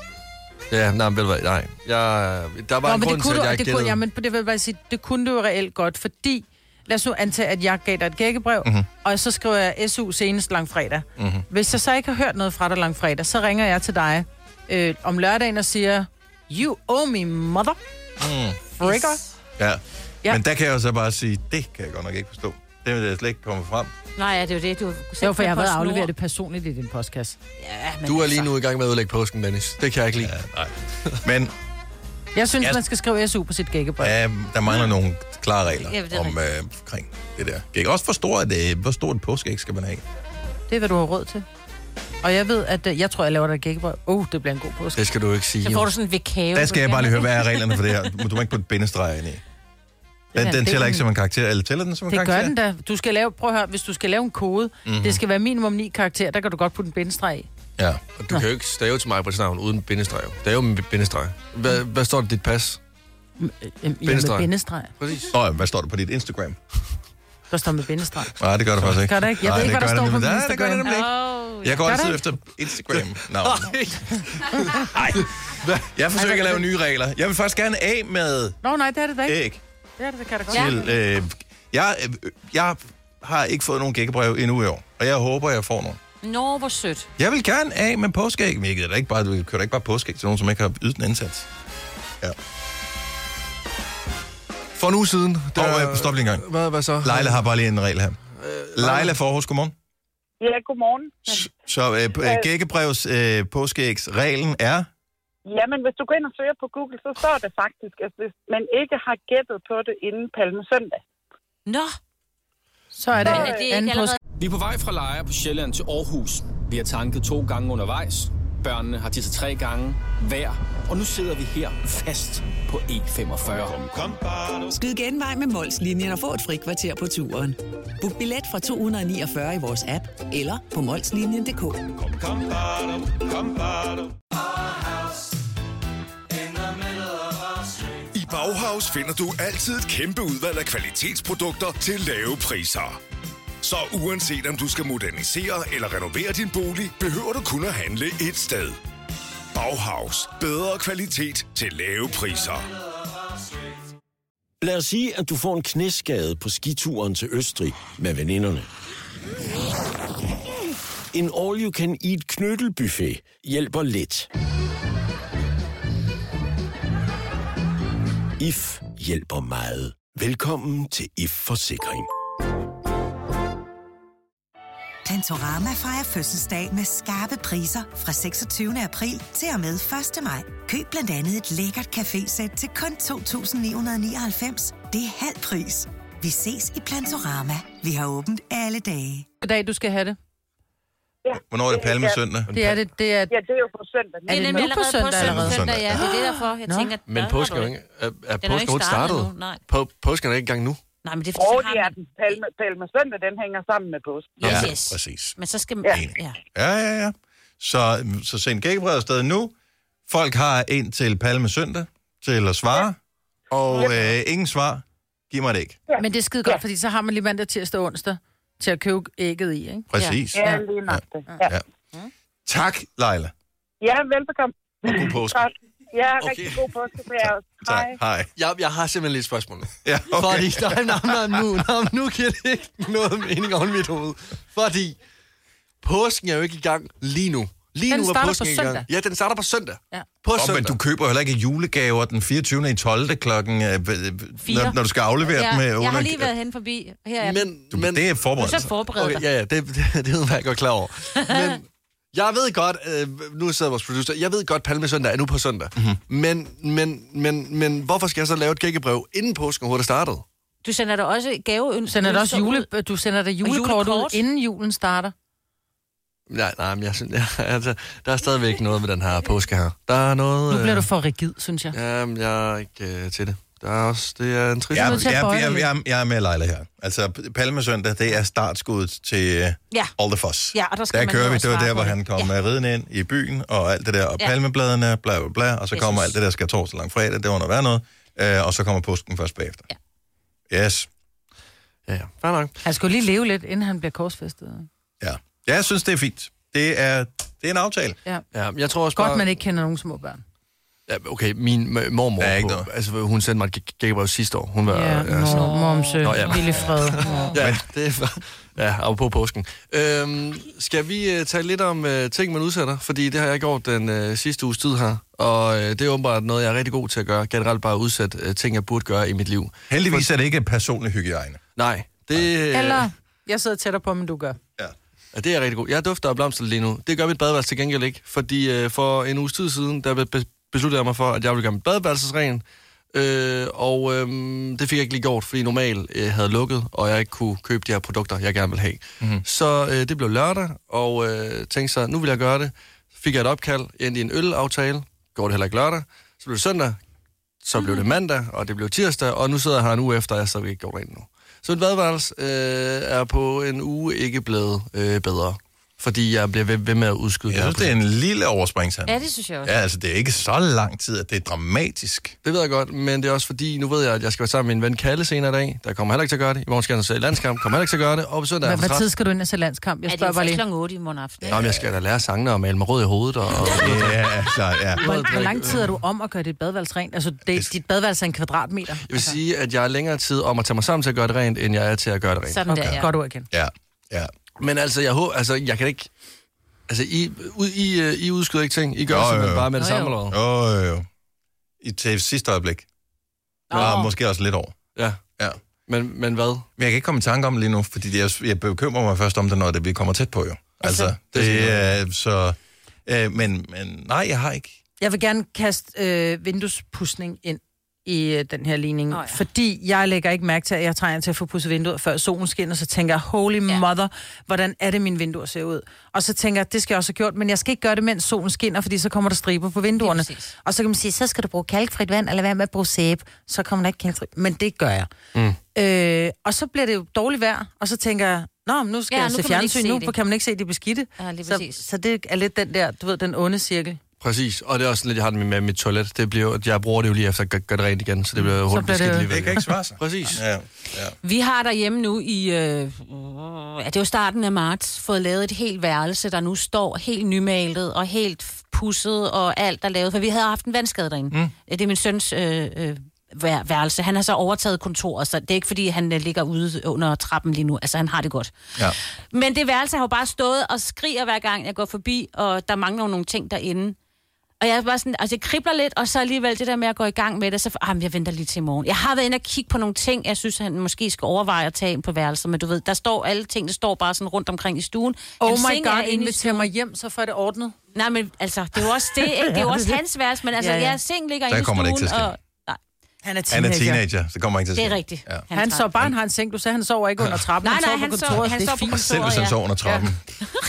ja nej, men ved du hvad, nej. Jeg, der var Nå, en men grund det til, kunne at du, jeg det ikke kunne, gættede. ja, men det vil jeg bare sige, det kunne du jo reelt godt, fordi lad os nu antage, at jeg gav dig et gækkebrev, Mhm. og så skriver jeg S U senest langfredag. Mhm. Hvis jeg så ikke har hørt noget fra dig langfredag, så ringer jeg til dig øh, om lørdagen og siger, you owe me, mother. Mm. Frikker. Ja. Ja. Men der kan jeg jo så bare sige, det kan jeg godt nok ikke forstå. Det vil jeg slet ikke komme frem. Nej, ja, det er jo det, du... Det var, for jeg har været at aflevere det personligt i din postkasse. Ja, men Du er altså- lige nu i gang med at udlægge påsken, Dennis. Det kan jeg ikke lide. Ja, nej. Men Jeg synes, Jeg- man skal skrive S U på sit gækkebrev. ja, der mangler nogle klare regler Ja, det er om, øh, omkring det der. Gæk. Også forstår, at øh, hvor stort et påskeæg skal man have. Det er, hvad du har råd til. Og jeg ved, at øh, jeg tror, jeg laver dig et gækkebrev. Uh, det bliver en god påske. Det skal du ikke sige. Så får du sådan en vikave. Der skal jeg bare lige høre, hvad er reglerne for det her. Du må ikke putte bindestreg ind i. Den, Ja, den det- tæller ikke som en karakter, eller tæller den som en Det karakter? gør den da. Du skal lave, prøv at høre, hvis du skal lave en kode, Mhm. mm-hmm. det skal være minimum ni karakterer, der kan du godt putte en bindestreg i. Ja. Og du kan jo ikke stave til mig på et navn uden bindestreg. Det er jo med bindestreg. Hvad, hvad står der dit pas? Øh, øh, Ja, med Bindestreg. bindestreg. Præcis. Og hvad står der på dit Instagram? Der står med bindestreg. Nej, det gør der faktisk ikke. Gør det ikke? Jeg Nej, ved ikke, det hvad der gør står det på nemlig. min Nej, det gør det Instagram. nemlig ikke. Oh, Jeg går Gør altid det efter Instagram. Nej. Jeg forsøger ikke at lave nye regler. Jeg vil faktisk gerne af med Nå, nej, det er det da ikke. æg Det er det, det kan da godt. til... Øh, jeg, øh, jeg har ikke fået nogen gækkebrev endnu i år, og jeg håber, jeg får nogle. Nå, hvor sødt. Jeg vil gerne af med påskeæg, men jeg gider da ikke bare, du kører da ikke bare påskeæg til nogen, som ikke har ydet en indsats. Ja. For en uge siden... Og øh, stop lige en gang. Hvad, hvad så? Leila har bare lige en regel her. Leila Forhus, godmorgen. Ja, godmorgen. S- Så øh, p- øh, gækkebrevs øh, påskeægsreglen er... Jamen, hvis du går ind og søger på Google, så står det faktisk, at hvis man ikke har gættet på det inden Palmesøndag. Nå. Så er det Men er det ikke anden allerede... påske. Vi er på vej fra Lejre på Sjælland til Aarhus. Vi har tanket to gange undervejs. Børnene har tisset tre gange hver. Og nu sidder vi her fast på E femogfyrre. Skyd genvej med Molslinjen og få et fri kvarter på turen. Book billet fra to hundrede niogfyrre i vores app eller på molslinjen punktum d k. I Bauhaus finder du altid et kæmpe udvalg af kvalitetsprodukter til lave priser. Så uanset om du skal modernisere eller renovere din bolig, behøver du kun at handle et sted. Bauhaus. Bedre kvalitet til lave priser. Lad os sige, at du får en knæskade på skituren til Østrig med veninderne. En all-you-can-eat knyttelbuffet hjælper lidt. I F hjælper meget. Velkommen til I F Forsikring. Plantorama fejrer fødselsdag med skarpe priser fra seksogtyvende april til og med første maj. Køb blandt andet et lækkert cafésæt til kun to tusind ni hundrede nioghalvfems. Det er halv pris. Vi ses i Plantorama. Vi har åbent alle dage. Goddag, du skal have det. Ja. Hvornår er det palmesøndag? Det er det, det er... Ja, det er jo på søndag. Er det nemlig nu på allerede søndag allerede? Søndag, ja. Det er det derfor, jeg Nå. tænker... Men der påsken har er du jo ikke... Er, er Den er jo påsken ikke ikke startet startet? endnu, nej. På, påsken er ikke engang nu. Nej, men det er fordi, Og så har det er man... den. Palme, Palmesøndag, den hænger sammen med påsken. Ja, Yes. præcis. Men så skal man... Ja. Ja. Ja, ja, ja. Så, så send gækkebrevet afsted nu. Folk har en til Palme søndag til at svare, og øh, ingen svar. Giv mig det ikke. Ja. Men det er skide godt, fordi så har man lige mandag, tirsdag og onsdag til at købe ægget i, ikke? Præcis. Ja, lige nok det. Ja. Ja. Tak, Leila. Ja, velbekomme. Og god påske. Godt. Ja, Okay. rigtig god påske for jer også. Tak. Hej. Hej. Jeg, jeg har simpelthen lidt spørgsmål. Ja, okay. Fordi, nej, nej, nej, nu, nej, nu giver det ikke noget mening oven i mit hoved. Fordi påsken er jo ikke i gang lige nu. Lige Den nu er starter påsken på i gang. søndag. Ja, den starter på søndag. Ja. På Oh, søndag. men du køber heller ikke julegaver den fireogtyvende i tolvte klokken, øh, når, når du skal aflevere ja, dem. Øh, jeg under... har lige været hen forbi. Her er Men, du, men, det er forberedt. Så forbered okay, dig. ja, ja, det, det, det ved jeg godt klar over. Men jeg ved godt, øh, nu sidder vores producer, jeg ved godt, Palmesøndag er nu på søndag. Mm-hmm. Men, men, men, men hvorfor skal jeg så lave et gækkebrev inden påsken, hvor det startede? Du sender dig også gaveønsker. Sender dig også jule, du sender dig julekort, julekort ud, inden julen starter. Nej, nej, men jeg synes, jeg, altså, der er stadigvæk noget med den her påske her. Der er noget... Nu bliver øh, du for rigid, synes jeg. Jamen, jeg er ikke øh, til det. Der er også, det er en trist... Ja, nødt til at jeg, bøje jeg, lidt. jeg, jeg er med Leila her. Altså, Palmesøndag, det er startskuddet til Ja. All the Fuss. Ja, og der skal der man kører nå vi, at det var svare der, hvor på han det. kom Ja. med ridende ind i byen, og alt det der, og Ja. palmebladene, bla bla bla, og så Jeg kommer synes- alt det der, skal torsdag lang fredag, det var noget værd noget, øh, og så kommer påsken først bagefter. Ja. Yes. Ja, ja, fair nok. Han skulle lige leve lidt, inden han bliver korsfæstet. Ja. Jeg synes, det er fint. Det er, det er en aftale. Ja. Ja, jeg tror også Godt, bare... man ikke kender nogen små børn. Ja, okay, min m- mormor, Der er ikke på, noget. altså hun sendte mig et gæ- gækkebrev sidste år. Hun var... Ja, nå, sådan- momse, Nå, ja. lille fred. Ja, det er... Ja, og på påsken. Øhm, skal vi uh, tale lidt om uh, ting, man udsætter? Fordi det har jeg gjort den uh, sidste uges tid her. Og uh, det er åbenbart noget, jeg er rigtig god til at gøre. Generelt bare udsætte uh, ting, jeg burde gøre i mit liv. Heldigvis er det ikke personlig hygiejne. Nej, det... Uh, Eller, jeg sidder tættere på, men du gør. Ja, det er rigtig godt. Jeg dufter af blomster lige nu. Det gør mit badeværelse til gengæld ikke. Fordi øh, for en uges tid siden, der be- besluttede jeg mig for, at jeg ville gøre mit badeværelsesren. Øh, og øh, det fik jeg ikke lige gjort, fordi normalt øh, havde lukket, og jeg ikke kunne købe de her produkter, jeg gerne ville have. Mm-hmm. Så øh, det blev lørdag, og øh, tænkte så, nu vil jeg gøre det. Så fik jeg et opkald, endte i en ølaftale. Gjorde det heller ikke lørdag. Så blev det søndag, så blev det mandag, og det blev tirsdag, og nu sidder jeg her en uge efter, og jeg så ikke gjort rent nu. Så mit badeværelse øh, er på en uge ikke blevet øh, bedre, fordi jeg bliver ved, ved med at udskyde Jeg synes, det er en lille overspringshandel. Ja, det synes jeg også. Ja, altså, det er ikke så lang tid, at det er dramatisk. Det ved jeg godt, men det er også fordi, nu ved jeg, at jeg skal være sammen med en ven Kalle senere i dag. Der kommer heller ikke til at gøre det. I morgen skal jeg se landskamp, kommer heller ikke til at gøre det. Og på søndag er Hvad, jeg hvad for tid træt. skal du ind og se landskamp? Jeg Er det spørger jo bare først lige. klokken otte i morgen aften? Nå, men jeg skal da lære sangene og male mig rød i hovedet. Og, og Ja, altså, ja. Hvor, hvor lang tid er du om at gøre dit badeværelse rent? Altså, det, dit badeværelse er en kvadratmeter. jeg vil sige, at jeg er længere tid om at tage mig sammen til at gøre det rent, end jeg er til at gøre det rent. Sådan der, ja. Godt ord igen. Ja, ja. Men altså, jeg håber, altså, jeg kan ikke... Altså, I, ud, I, øh, I udskyder ikke ting. I gør Jo, jo, simpelthen jo. bare med det Jo, samme, jo. eller hvad? Åh, jo, jo. I til sidste øjeblik. Og måske også lidt over. Ja. Ja. Men, men hvad? Men jeg kan ikke komme i tanke om det lige nu, fordi jeg, jeg bekymrer mig først om det, når det vi kommer tæt på, jo. Altså, Altså, det er så... Øh, men, men nej, jeg har ikke. Jeg vil gerne kaste øh, vinduespudsning ind i øh, den her ligning, Nå, oh, ja. ja. fordi jeg lægger ikke mærke til, at jeg trænger til at få pudset vinduet, før solen skinner, så tænker jeg, holy Ja. mother, hvordan er det, mine vinduer ser ud? Og så tænker jeg, det skal jeg også have gjort, men jeg skal ikke gøre det, mens solen skinner, fordi så kommer der striber på vinduerne. Lige præcis. Og så kan man sige, så skal du bruge kalkfrit vand, eller være med at bruge sæbe, så kommer der ikke kalkfrit, men det gør jeg. Mm. Øh, og så bliver det jo dårligt vejr, og så tænker jeg, nå, men nu skal Ja, jeg nu se kan man ikke fjernsyn, se nu det. kan man ikke se de beskidte. Ja, lige så, præcis. så det er lidt den der, du ved, den onde cirkel. Præcis, og det er også sådan lidt, jeg har det med, med mit toilet. Det bliver, jo- jeg bruger det jo lige efter at gøre, gøre det rent igen, så det bliver jo hurtigt bliver det beskidt jo- alligevel. Det kan ikke svare sig. Præcis. Ja, ja. Vi har derhjemme nu i, øh, ja, det er jo starten af marts, fået lavet et helt værelse, der nu står helt nymalet og helt pusset og alt er lavet. For vi havde haft en vandskade derinde. Mm. Det er min søns øh, øh, vær- værelse. Han har så overtaget kontoret, så det er ikke fordi, han øh, ligger ude under trappen lige nu. Altså, han har det godt. Ja. Men det værelse har jo bare stået og skriger hver gang, jeg går forbi, og der mangler jo nogle ting derinde. Og jeg er bare sådan, altså jeg kribler lidt, og så alligevel det der med at gå i gang med det, så ah, men jeg venter lige til i morgen. Jeg har været inde og kigge på nogle ting, jeg synes, han måske skal overveje at tage ind på værelset, men du ved, der står alle ting, der står bare sådan rundt omkring i stuen. Oh Hans my seng er god, inde i inviter stuen. mig hjem, så får jeg det ordnet. Nej, men altså, det er jo også det, ikke? Det er jo også hans værelse, men altså, Ja, ja, ja. ja. seng ligger Der inde i kommer det ikke stuen, til at ske. og... Nej, Han er Han teenager. er teenager, så kommer ikke til at det ske. er rigtigt. Ja. Han så bare, han har en seng. Du sagde, han sover ikke under trappen. Nej, nej, sover han på så- kontoret. han Det er står på fint. kontoret. Selv hvis han ja. sover under trappen.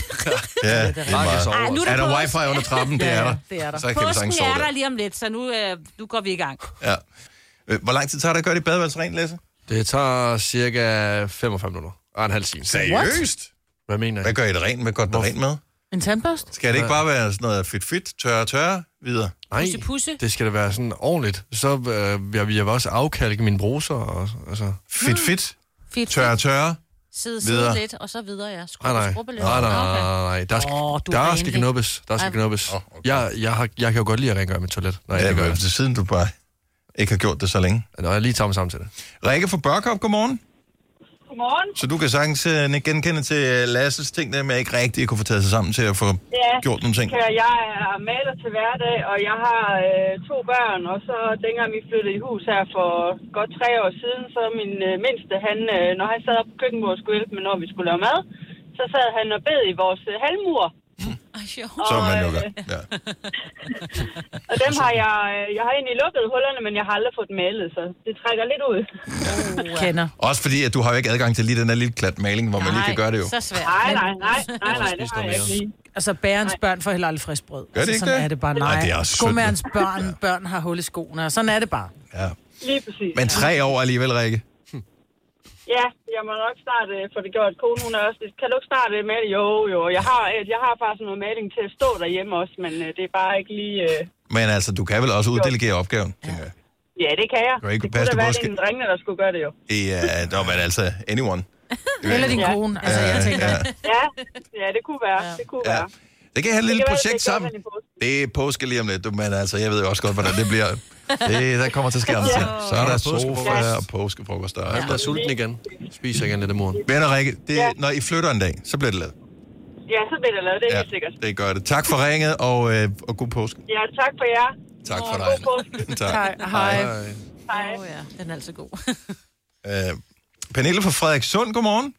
Ja, det er meget. Ej, nu er Er det der påske. wifi under trappen? Det Ja, er ja, der. det er der. Så kan vi Påsken sagtens sove er der der. lige om lidt, så nu, øh, nu går vi i gang. Ja. Øh, Hvor lang tid tager det at gøre dit badeværelse rent, Lasse? Det tager cirka femogfyrre minutter. Og en halv time. Seriøst? Hvad mener Hvad I? gør I det rent med? Godt det rent med? En tandbørst? Skal det ikke bare være sådan noget fit-fit, tørre-tørre videre? Nej, Pusse, pusse. det skal da være sådan ordentligt. Så øh, jeg vil jeg vil også afkalke mine bruser. Og, altså. Fit-fit, Fedt, tørre-tørre. Sidde, videre. sidde lidt, og så videre, ja. Nej, Skrubbe, nej. skrubbe lidt. Nej, nej, Okay. nej, nej. Der skal, Åh, du er der skal renlig. knuppes. Der skal Ej. knuppes. Åh, okay. Jeg, jeg, har, jeg kan jo godt lide at rengøre mit toilet, når jeg Ja, ikke gør men det. til siden du bare ikke har gjort det så længe. Når jeg lige tager mig sammen til det. Rikke fra Børkop, godmorgen. Godmorgen. Så du kan sagtens uh, genkende til Lasses ting, der med ikke rigtig at kunne få taget sig sammen til at få Ja, gjort nogle ting. kan jeg. Jeg er maler til hverdag, og jeg har øh, to børn, og så dengang vi flyttede i hus her for godt tre år siden, så min øh, mindste, han, øh, når han sad op på køkkenbordet og skulle hjælpe med, når vi skulle lave mad, så sad han og bed i vores øh, halvmur. Som man jo gør. Ja. Og dem har jeg, jeg har egentlig lukket hullerne, men jeg har aldrig fået dem malet, så det trækker lidt ud. Kender. Også fordi, at du har jo ikke adgang til lige den der lille klat maling, hvor man lige kan gøre det jo. så svært. Nej, nej, nej, nej, nej, det har jeg ikke lige. Altså, bærens børn får heller aldrig frisk brød. Gør det altså, ikke sådan det? er det bare. Nej, Nej, det er også Skomærens sødt. børn, børn har hul i skoene, og sådan er det bare. Ja. Lige præcis. Men tre år alligevel, Rikke. Ja, jeg må nok starte, for det gjort kone, hun er også lidt. Kan du ikke starte med det? Jo, jo. Jeg har, jeg har faktisk noget maling til at stå derhjemme også, men øh, det er bare ikke lige... Øh... Men altså, du kan vel også uddelegere opgaven, tænker jeg. Ja, det kan jeg. Du kan ikke det passe kunne da det være, på, det er en drengene, der skulle gøre det jo. Ja, nå, men altså, anyone. Eller din Ja. kone, altså jeg tænker. Ja. Ja, ja, det kunne være. Det kunne Ja. være. Det kan have et lille kan være, projekt det gør sammen. man i påsken. Det er påske lige om lidt, du, men altså, jeg ved jo også godt, hvordan det bliver. Det, der kommer til skærmen til. Så er der sofa og påskefrokoster. Jeg bliver sulten igen. Spiser igen lidt i morgen. Venner, Rikke, det, når I flytter en dag, så bliver det lavet. Ja, så bliver det lavet, det er Ja, helt sikkert. det gør det. Tak for ringet, og, øh, og god påske. Ja, tak for jer. Tak for Og dig. god påske. Tak. Hej. Hej. Oh, ja. Den er altså god. Øh, Pernille fra Frederikssund, godmorgen.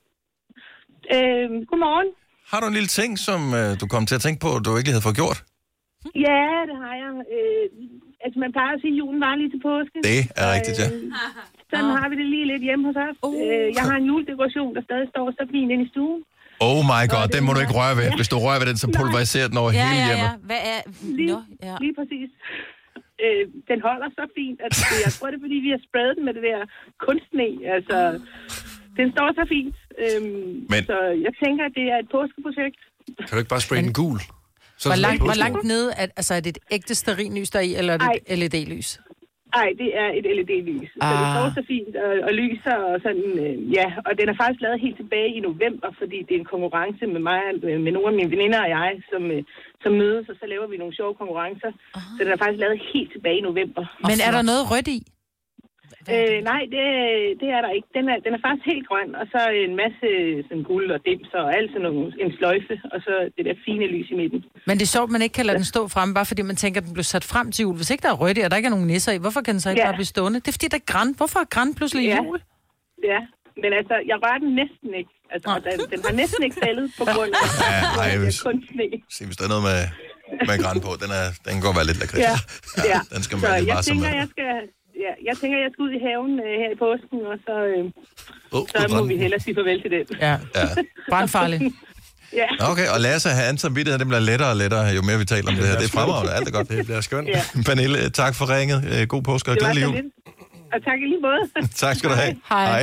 Øh, godmorgen. Har du en lille ting, som øh, du kom til at tænke på, du ikke lige havde fået gjort? Ja, det har jeg. Øh, altså, man plejer at sige, at julen var lige til påske. Det er rigtigt, ja. Sådan har vi det lige lidt hjemme hos os. Uh. Øh, jeg har en juledekoration, der stadig står så fint inde i stuen. Oh my god, den må du ikke røre ved. Hvis du rører ved den, så pulveriserer den over Ja, hele ja, hjemmet. ja. Hvad er... Lige, Nå, ja. lige præcis. Øh, den holder så fint, at jeg tror, det er, fordi vi har spredt den med det der kunstsne. Altså, den står så fint. Øhm, Men... Så jeg tænker, at det er et påskeprojekt. Kan du ikke bare spraye den gul? Så Hvor er det langt, hvor påske. langt nede, er, altså er det et ægte stearinlys der i, eller er det et L E D-lys? Nej, det er et L E D-lys. Ah. Så det Ah. står så fint og, og lyser og sådan, øh, ja. Og den er faktisk lavet helt tilbage i november, fordi det er en konkurrence med mig, med nogle af mine veninder og jeg, som, øh, som mødes, og så laver vi nogle sjove konkurrencer. Ah. Så den er faktisk lavet helt tilbage i november. Men er der noget rødt i? Øh, nej, det, det er der ikke. Den er, den er faktisk helt grøn, og så en masse sådan guld og dims og alt sådan nogle, en sløjfe, og så det der fine lys i midten. Men det er sjovt, man ikke kan lade den stå frem, bare fordi man tænker, at den blev sat frem til jul. Hvis ikke der er rødt i, og der ikke er nogen nisser i, hvorfor kan den så ikke Ja. bare blive stående? Det er fordi, der er græn. Hvorfor er græn pludselig Ja. jul? Ja, men altså, jeg rører den næsten ikke. Altså, og den, den har næsten ikke faldet på grund af, Ja, ej, af hvis- kun sne. Se, hvis der er noget med, med græn på, den, er, den kan godt være lidt lakrids. Ja, ja. Den skal Så man være lidt jeg varsom tænker, med. jeg skal, ja, jeg tænker, jeg skal ud i haven øh, her i påsken, og så, øh, Oh, så må vi hellere sige farvel til den. Ja, ja. brandfarlig. Ja. Okay, og Lasse, hans samvittighed, det bliver lettere og lettere, jo mere vi taler om det her. Det er fremragende, alt er godt. Det bliver skønt. Ja. Pernille, tak for ringet. Øh, God påske og Det var glædelig så jul. lidt. Og tak i lige måde. Tak skal du have. Hej. Hej.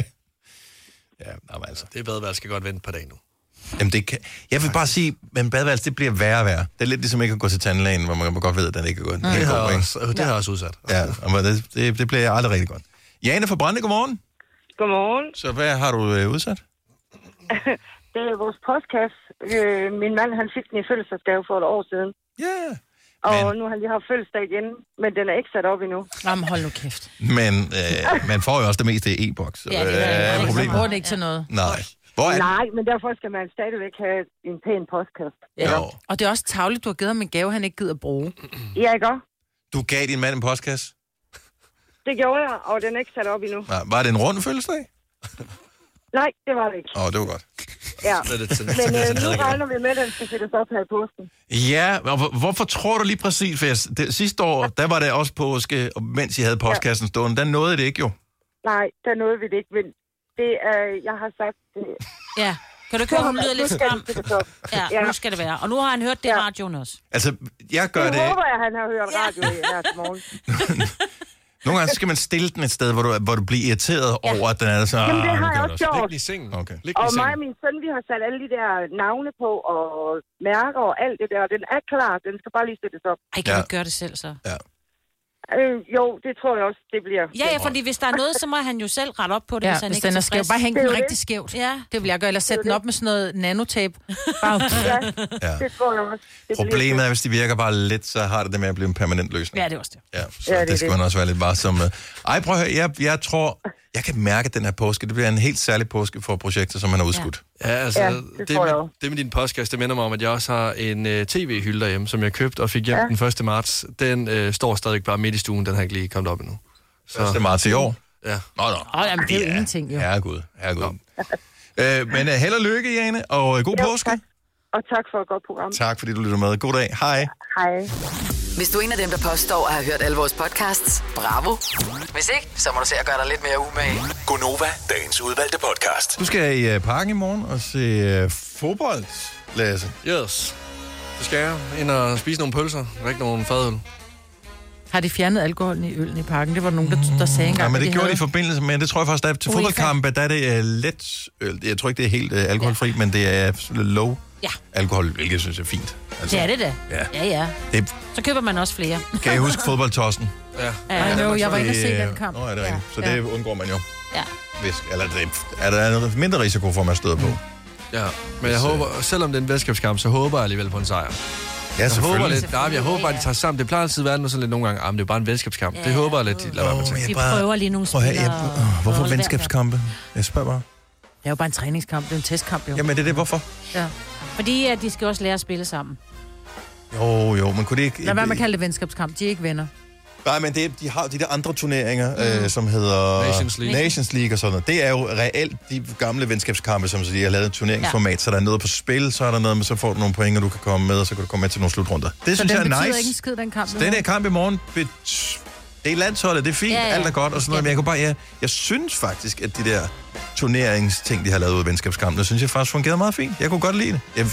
Ja, nå, men altså. Det badeværelse skal godt vente på dag nu. Jamen, det kan... Jeg vil bare sige, men badeværelse, det bliver værre og værre. Det er lidt ligesom ikke at gå til tandlægen, hvor man godt ved, at den ikke er gået. Det har jeg også, det har jeg også udsat. Ja, men det, det, det bliver aldrig rigtig godt. Jane fra Brande, godmorgen. Godmorgen. Så hvad har du øh, udsat? Det er vores postkasse. Øh, min mand, han fik den i fødselsdagsgave for et år siden. Ja. Yeah. Og men... nu har han lige haft fødselsdag igen, men den er ikke sat op endnu. Jamen, hold nu kæft. Men øh, man får jo også det meste i e-boks. Ja, det er øh, man problemet. bruger det ikke til noget. Nej. Hvor er Nej, men derfor skal man stadigvæk have en pæn postkasse. Ja. Og det er også tavligt, du har givet ham en gave, han ikke gider bruge. Ja, ikke også? Du gav din mand en postkasse? Det gjorde jeg, og den er ikke sat op endnu. Nej, var det en rund fødselsdag? Nej, det var det ikke. Åh, oh, det var godt. Ja. Så er det- så- Men så- øh, så- nu så- regner vi med, at den skal sættes op her i påsken. Ja, og hvor- hvorfor tror du lige præcis? For jeg, det, sidste år, der var det også påske, og mens I havde postkassen stående, der nåede det ikke jo. Nej, der nåede vi det ikke, men det er, jeg har sagt... Det. Ja. Kan du ikke høre, hun lyder lidt skram? Ja, Ja. nu skal det være. Og nu har han hørt det i radioen også. Altså, jeg gør det det... håber jeg, han har hørt radio her til morgen. Nogle gange så skal man stille den et sted, hvor du, hvor du bliver irriteret ja. over, at den er så... Jamen, det "Ah, nu har kan jeg du også gjort. Læg i sengen. Okay. Læg Og i mig sengen. og min søn, vi har sat alle de der navne på, og mærker og alt det der. Den er klar, den skal bare lige sættes op. Ej, kan ja. du ikke gøre det selv så? Ja. Øh, jo, det tror jeg også, det bliver. Ja, ja, fordi hvis der er noget, så må han jo selv rette op på det, Ja, hvis han hvis ikke den er skæv. Bare hænge den rigtig skævt. Ja. Det vil jeg gøre. Eller sætte den op med sådan noget nanotape. Bare... ja, Ja. det tror jeg også. Det Problemet er, hvis de virker bare lidt, så har det det med at blive en permanent løsning. Ja, det er også det. Ja, så Ja, ja, det det, er det skal det. man også være lidt varsom med. Ej, prøv at høre, jeg, jeg tror, jeg kan mærke, at den her påske, det bliver en helt særlig påske for projekter, som man har udskudt. Ja, altså, Ja, ja, det det, tror det, jeg med, også. det med din podcast, det minder mig om, at jeg også har en uh, tv-hylde derhjemme, som jeg købte og fik hjem Ja. den første marts. Den uh, står stadig bare midt i stuen, den har ikke lige kommet op endnu. Så, første marts i år? Ja. Nå, nå. Åh, jamen, det er jo ingenting, jo. Herregud, herregud. øh, men uh, held og lykke, Jane, og uh, god Jo, påske. tak. Og tak for et godt program. Tak, fordi du lytter med. God dag. Hej. Hej. Hvis du er en af dem, der påstår at have hørt alle vores podcasts, bravo. Hvis ikke, så må du se at gøre dig lidt mere umage. Gonova, dagens udvalgte podcast. Du skal i uh, parken i morgen og se uh, fodbold, Lasse. Yes. Det skal jeg. Ind og spise nogle pølser. Ikke nogle fadøl. Har de fjernet alkoholen i øllen i parken? Det var der nogen, der, der sagde engang. Ja, men det de gjorde de i havde. forbindelse med, det tror jeg faktisk, der er til UEFA. fodboldkampe, der er det uh, let øl. Jeg tror ikke, det er helt uh, alkoholfri, men det er low Ja. alkohol, hvilket jeg synes er fint. Det er det da. Ja. Ja, ja. Det, Så køber man også flere. kan I huske fodboldtossen? Ja. Ja, I know, jeg var inde og se den kamp. Nå, er det rigtigt. Så Ja. det undgår man jo. Ja. Hvis, eller det, er der noget mindre risiko for, at man støder på? Ja, men jeg håber, selvom det er en venskabskamp, så håber jeg alligevel på en sejr. Ja, jeg håber selvfølgelig. lidt, nej, jeg håber bare, at de tager sammen. Det plejer altid at være noget sådan lidt nogle gange, ah, men det er bare en venskabskamp. Ja. Det håber jeg lidt, de lader være med til. Vi prøver lige nogle Prøv at høre, spillere. jeg, øh, hvorfor Noget venskabskampe? Jeg spørger bare. Det er jo bare en træningskamp. Det er jo en testkamp, jo. Jamen, det er det, hvorfor? Ja. Fordi at de skal også lære at spille sammen. Jo, jo, men kunne det ikke... Lad være med at kalde det venskabskamp. De er ikke venner. Nej, men det, de har de der andre turneringer, mm. øh, som hedder... Nations League. Nations League og sådan noget. Det er jo reelt de gamle venskabskampe, som så de har lavet et turneringsformat, ja. Så der er noget på spil, så er der noget med, så får du nogle point, og du kan komme med, og så kan du komme med til nogle slutrunder. Det Så synes den jeg er betyder nice. ikke en skid, den kamp. Den her kamp i morgen, bet... det er landsholdet, det er fint, Ja, ja, ja. ja. alt er godt og sådan noget, men jeg kunne bare, jeg, jeg synes faktisk, at de der turneringsting, de har lavet ud af venskabskampen, det synes jeg faktisk fungerede meget fint. Jeg kunne godt lide det. Jeg...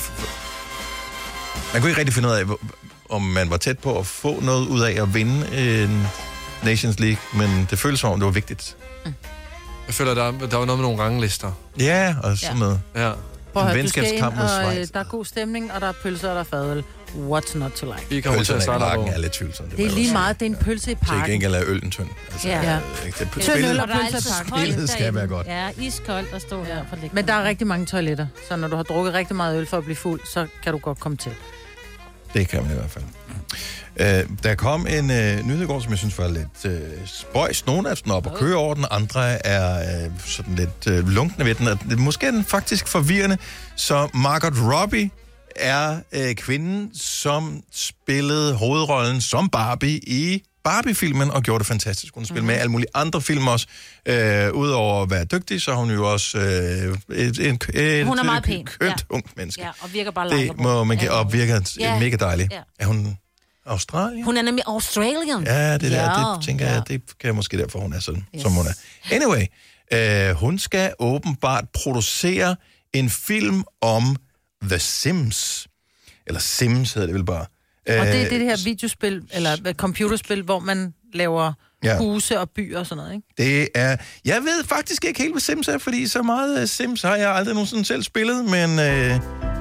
Man kunne ikke rigtig finde ud af, hvor- om man var tæt på at få noget ud af at vinde en Nations League, men det føles som om, det var vigtigt. Jeg føler, der, der var noget med nogle ranglister. Ja, og sådan Ja. noget. Ja. Prøv at høre, En du skal ind, venskabskamp mod og øh, Schweiz. der er god stemning, og der er pølser, og der er fadøl. What's not to like? Vi kommer til Pølserne at i starte parken på. er lidt tvivlsomt. Det er lige meget, det er en pølse i Til parken. gengæld er øllen tynd. Altså, Ja. ja. Ja. Det, det, Tynd øl spillet, og der er pølser i altid parken. koldt Spillet skal derinde. være godt. Ja, iskoldt at stå her for Men der er rigtig mange toiletter, så når du har drukket rigtig meget øl for at blive fuld, så kan du godt komme til. Det kan man i hvert fald. Uh, der kom en uh, nyhed i går, som jeg synes var lidt uh, spøjs. Nogle af dem er op og kører over den, andre er uh, sådan lidt uh, lunkne ved den. Og det, måske er den faktisk forvirrende. Så Margot Robbie er uh, kvinden, som spillede hovedrollen som Barbie i Barbie-filmen og gjorde det fantastisk. Hun spillede mm-hmm. med i alle mulige andre film også. Uh, Udover at være dygtig, så er hun jo også uh, et, et, et, Hun er meget et pæn, kønt ja. ungt menneske. Ja, og virker bare Det langt. må man give op, virker Ja. mega dejligt. Ja. Er hun Australien? Hun er nemlig Australian. Ja, det der, Ja. det tænker jeg, det kan jeg måske derfor, hun er sådan, Yes. som hun er. Anyway, øh, hun skal åbenbart producere en film om The Sims. Eller Sims hedder det vel bare. Og det er Øh, det, det her videospil, eller øh, computerspil, hvor man laver Ja. huse og byer og sådan noget, ikke? Det er... Jeg ved faktisk ikke helt, hvad Sims er, fordi så meget øh, Sims har jeg aldrig nogensinde selv spillet, men... Øh,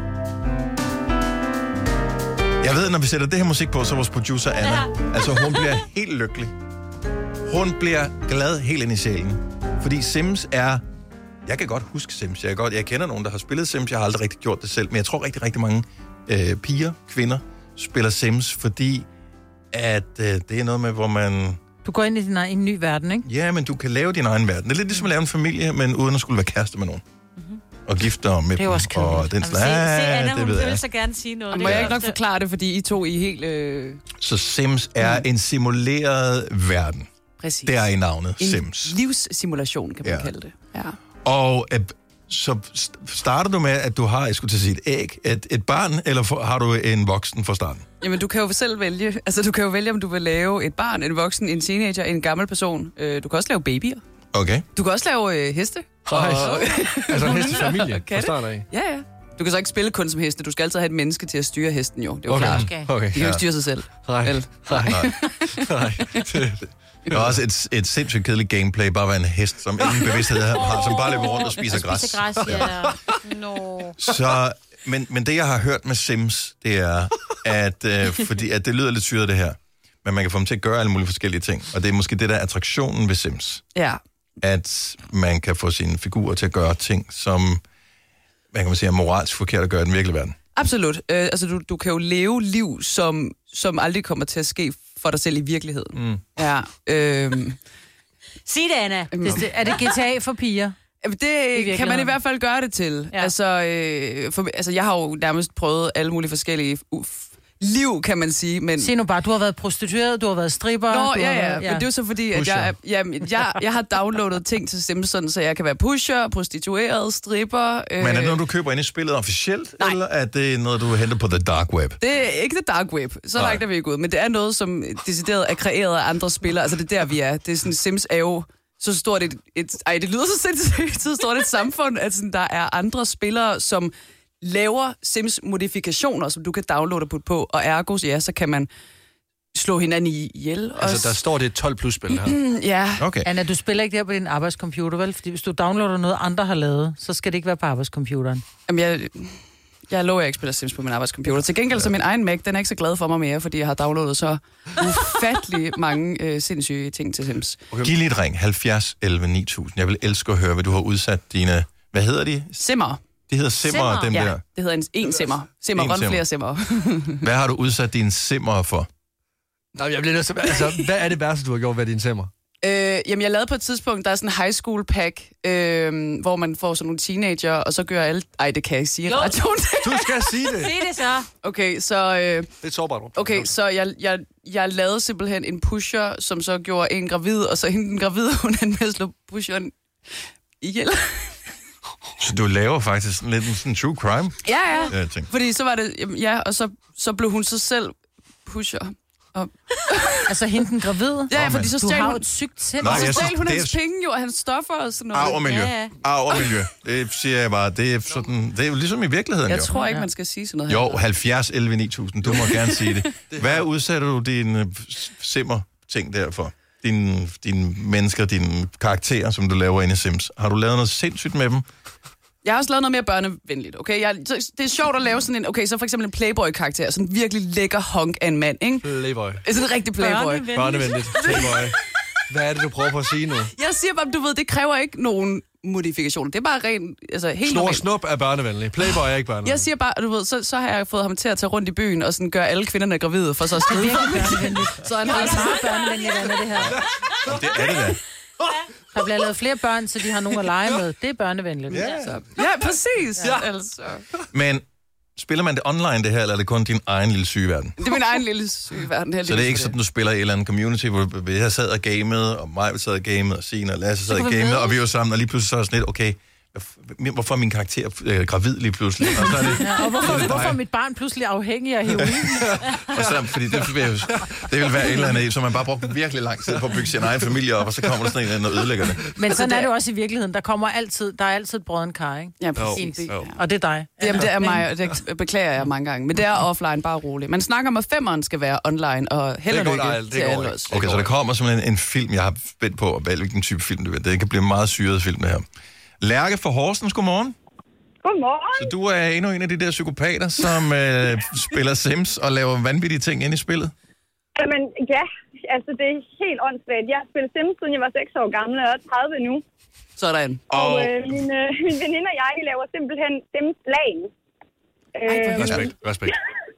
jeg ved, når vi sætter det her musik på, så er vores producer Anna. Ja. Altså, hun bliver helt lykkelig. Hun bliver glad helt ind i sjælen. Fordi Sims er... Jeg kan godt huske Sims. Jeg, kan godt, jeg kender nogen, der har spillet Sims. Jeg har aldrig rigtig gjort det selv. Men jeg tror rigtig, rigtig mange øh, piger, kvinder, spiller Sims, fordi at øh, det er noget med, hvor man... Du går ind i din egen, en ny verden, ikke? Ja, men du kan lave din egen verden. Det er lidt ligesom at lave en familie, men uden at skulle være kæreste med nogen. Mm-hmm. Og gifte dig med Det er dem. jo også Og kedeligt. den Se, se slags. Anna, det hun ved vil jeg. så gerne sige noget. Og Det må er jeg ikke nok ofte- forklare det, fordi I to I er helt... Øh, Så Sims er en simuleret verden. præcis. Det er i navnet, en Sims. livssimulation, kan man Ja. ja. kalde det. Ja. Og øh, så st- starter du med, at du har, jeg skulle til at sige et æg, et, et barn, eller for, har du en voksen fra starten? Jamen, du kan jo selv vælge. Altså, du kan jo vælge, om du vil lave et barn, en voksen, en teenager, en gammel person. Øh, du kan også lave babyer. Okay. Du kan også lave øh, heste. Nice. Altså en hestefamilie Kan fra det? start af. Ja, ja. Du kan så ikke spille kun som heste. Du skal altid have et menneske til at styre hesten, jo. Det er jo Okay. klart. Okay. Okay. De kan jo Ja. ikke styre sig selv. Nej. Vel? Nej. Nej. Det er også et, et sindssygt kedeligt gameplay, bare være en hest, som ingen bevidsthed har, som bare løber rundt og spiser græs. Spiser græs, ja. No. Så, men, men det, jeg har hørt med Sims, det er, at, øh, fordi, at det lyder lidt syret, det her. men man kan få dem til at gøre alle mulige forskellige ting. Og det er måske det, der er attraktionen ved Sims. Ja. At man kan få sine figurer til at gøre ting, som man kan man sige, er moralsk forkert at gøre i den virkelige verden. Absolut. Øh, altså, du, du kan jo leve liv, som, som aldrig kommer til at ske for dig selv i virkeligheden. Mm. Ja. Øh, Sig det, Anna. Det, er det G T A for piger? Det kan man i hvert fald gøre det til. Ja. Altså, øh, for, altså, jeg har jo nærmest prøvet alle mulige forskellige uf, liv, kan man sige. Men... Se nu bare, du har været prostitueret, du har været stripper. Nå, du ja, har ja, været, ja, men det er jo så fordi, at jeg, jeg, jeg, jeg har downloadet ting til Sims, sådan, så jeg kan være pusher, prostitueret, stripper. Øh... Men er det noget, du køber ind i spillet officielt, Nej. eller er det noget, du henter på the dark web? Det er ikke the dark web, så Nej. langt er vi ikke ud. Men det er noget, som decideret er kreeret af andre spillere. Altså, det er der, vi er. Det er sådan, Sims er jo så stort et, et... Ej, det lyder så sindssygt, så stort et samfund, at sådan, der er andre spillere, som laver Sims-modifikationer, som du kan downloade og putte på, og ergo, ja, så kan man slå hinanden ihjel. Altså, der står det et tolv plus spil her. Ja. Okay. Anna, du spiller ikke der på din arbejdscomputer, vel? Fordi hvis du downloader noget, andre har lavet, så skal det ikke være på arbejdscomputeren. Jamen, jeg... Jeg lover, jeg ikke spiller Sims på min arbejdscomputer. Til gengæld så min egen Mac, den er ikke så glad for mig mere, fordi jeg har downloadet så ufattelig mange øh, sindssyge ting til Sims. Okay. Giv lige et ring, halvfjerds elleve ni tusind. Jeg vil elske at høre, hvad du har udsat dine... Hvad hedder de? Simmer. De hedder simmer, dem ja, der. det hedder en, en simmer. Simmer, rund flere simmer. Hvad har du udsat dine simmer for? Nej, jeg bliver nødt til, altså, hvad er det værste, du har gjort ved dine simmer? Øh, jamen, jeg lavede på et tidspunkt, der er sådan en high school pack, øh, hvor man får sådan nogle teenager, og så gør alle... Ej, det kan jeg ikke sige. Du skal sige det. Sig det så. Okay, så... Øh, det er sårbart. Okay, så jeg, jeg, jeg lavede simpelthen en pusher, som så gjorde en gravid, og så hende den gravide, hun endte med at slå pusheren ihjel. Så du laver faktisk lidt en sådan true crime? Ja, ja. Jeg tænker. Fordi så var det... Ja, og så, så blev hun så selv pusher. Og... altså hende den gravide? Ja, fordi så du stjal har hun... jo et sygt sind. Nej, så stjal hun hans er... penge jo, og hans stoffer og sådan noget. Arv og miljø. Ja, ja. Arv og miljø. Det siger jeg bare. Det er, sådan, det er jo ligesom i virkeligheden, Jeg jo. tror ikke, man skal sige sådan noget Jo, her. halvfjerds elleve ni tusind. Du må gerne sige det. Hvad udsætter du dine simmer-ting derfor? Dine, dine mennesker, dine karakterer, som du laver inde i Sims. Har du lavet noget sindssygt med dem? Jeg har også lavet noget mere børnevenligt, okay? Jeg, det er sjovt at lave sådan en, okay, så for eksempel en Playboy-karakter, sådan en virkelig lækker hunk af en mand, ikke? Playboy. Sådan en rigtig Playboy. Børnevenligt. Børnevenligt. Playboy. Hvad er det, du prøver på at sige nu? Jeg siger bare, du ved, det kræver ikke nogen modifikationer. Det er bare rent, altså helt Snor normalt. snup er børnevenlig. Playboy er ikke børnevenlig. Jeg siger bare, du ved, så, så har jeg fået ham til at tage rundt i byen og sådan gøre alle kvinderne gravide, for så at skrive. Så han har meget børnevenligt andet det her. Det er det da. Der bliver lavet flere børn, så de har nogen at lege med. Det er børnevenligt. Ja, så. Ja præcis. Ja. Altså. Men spiller man det online, det her, eller er det kun din egen lille sygeverden? Det er min egen lille sygeverden. Så det er ikke sådan, du spiller i et eller andet community, hvor vi har sad og gamet, og mig sad og gamet, og Signe og Lasse sad og gamet, og vi var sammen, og lige pludselig så er sådan lidt, okay, hvorfor er min karakter øh, gravid lige pludselig? Og, så er det, ja, og hvorfor, hvorfor er mit barn pludselig afhængig af heroin? og så, fordi det vil, det vil være et eller andet, så man bare brugte virkelig lang tid på at bygge sin egen familie op, og så kommer der sådan en eller anden og ødelægger det. Men sådan er det jo også i virkeligheden. Der kommer altid, der er altid et brødren kar, ikke? Ja, præcis. Jo. Og det er dig. Jamen, det er mig, og det beklager jeg mange gange. Men det er offline, bare roligt. Man snakker om, at femmeren skal være online, og heller lykke til alle os. Okay, så der kommer simpelthen en film, jeg har spændt på, hvilken type film det er. Det kan blive en meget syret film, det her. Lærke fra Horsens, godmorgen. Godmorgen. Så du er endnu en af de der psykopater, som øh, spiller Sims og laver vanvittige ting ind i spillet? Jamen, ja. Altså, det er helt åndssvagt. Jeg har spillet Sims, siden jeg var seks år gammel, og jeg er tredive nu. Sådan. Og øh, min, øh, min veninde og jeg, vi laver simpelthen Sims-lagen. Øh, respekt, respekt.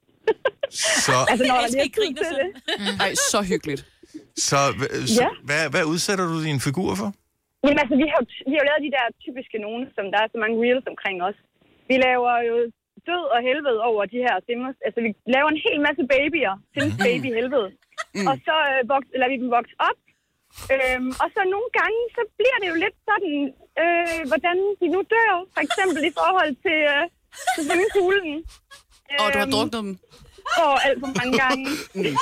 Så... altså, når der lige er tid til det. Ej, så hyggeligt. Så, så Ja. hvad, hvad udsætter du dine figurer for? Jamen altså, vi har, jo, vi har jo lavet de der typiske nogen, som der er så mange reels omkring os. Vi laver jo død og helvede over de her Sims. Altså, vi laver en hel masse babyer. Sims baby helvede. Mm. Og så øh, voks, lader vi dem vokse op. Øhm, og så nogle gange, så bliver det jo lidt sådan, øh, hvordan de nu dør. For eksempel i forhold til, øh, til swimmingpoolen. Åh, oh, du har druknet dem. Åh, oh, alt for mange gange. Mm.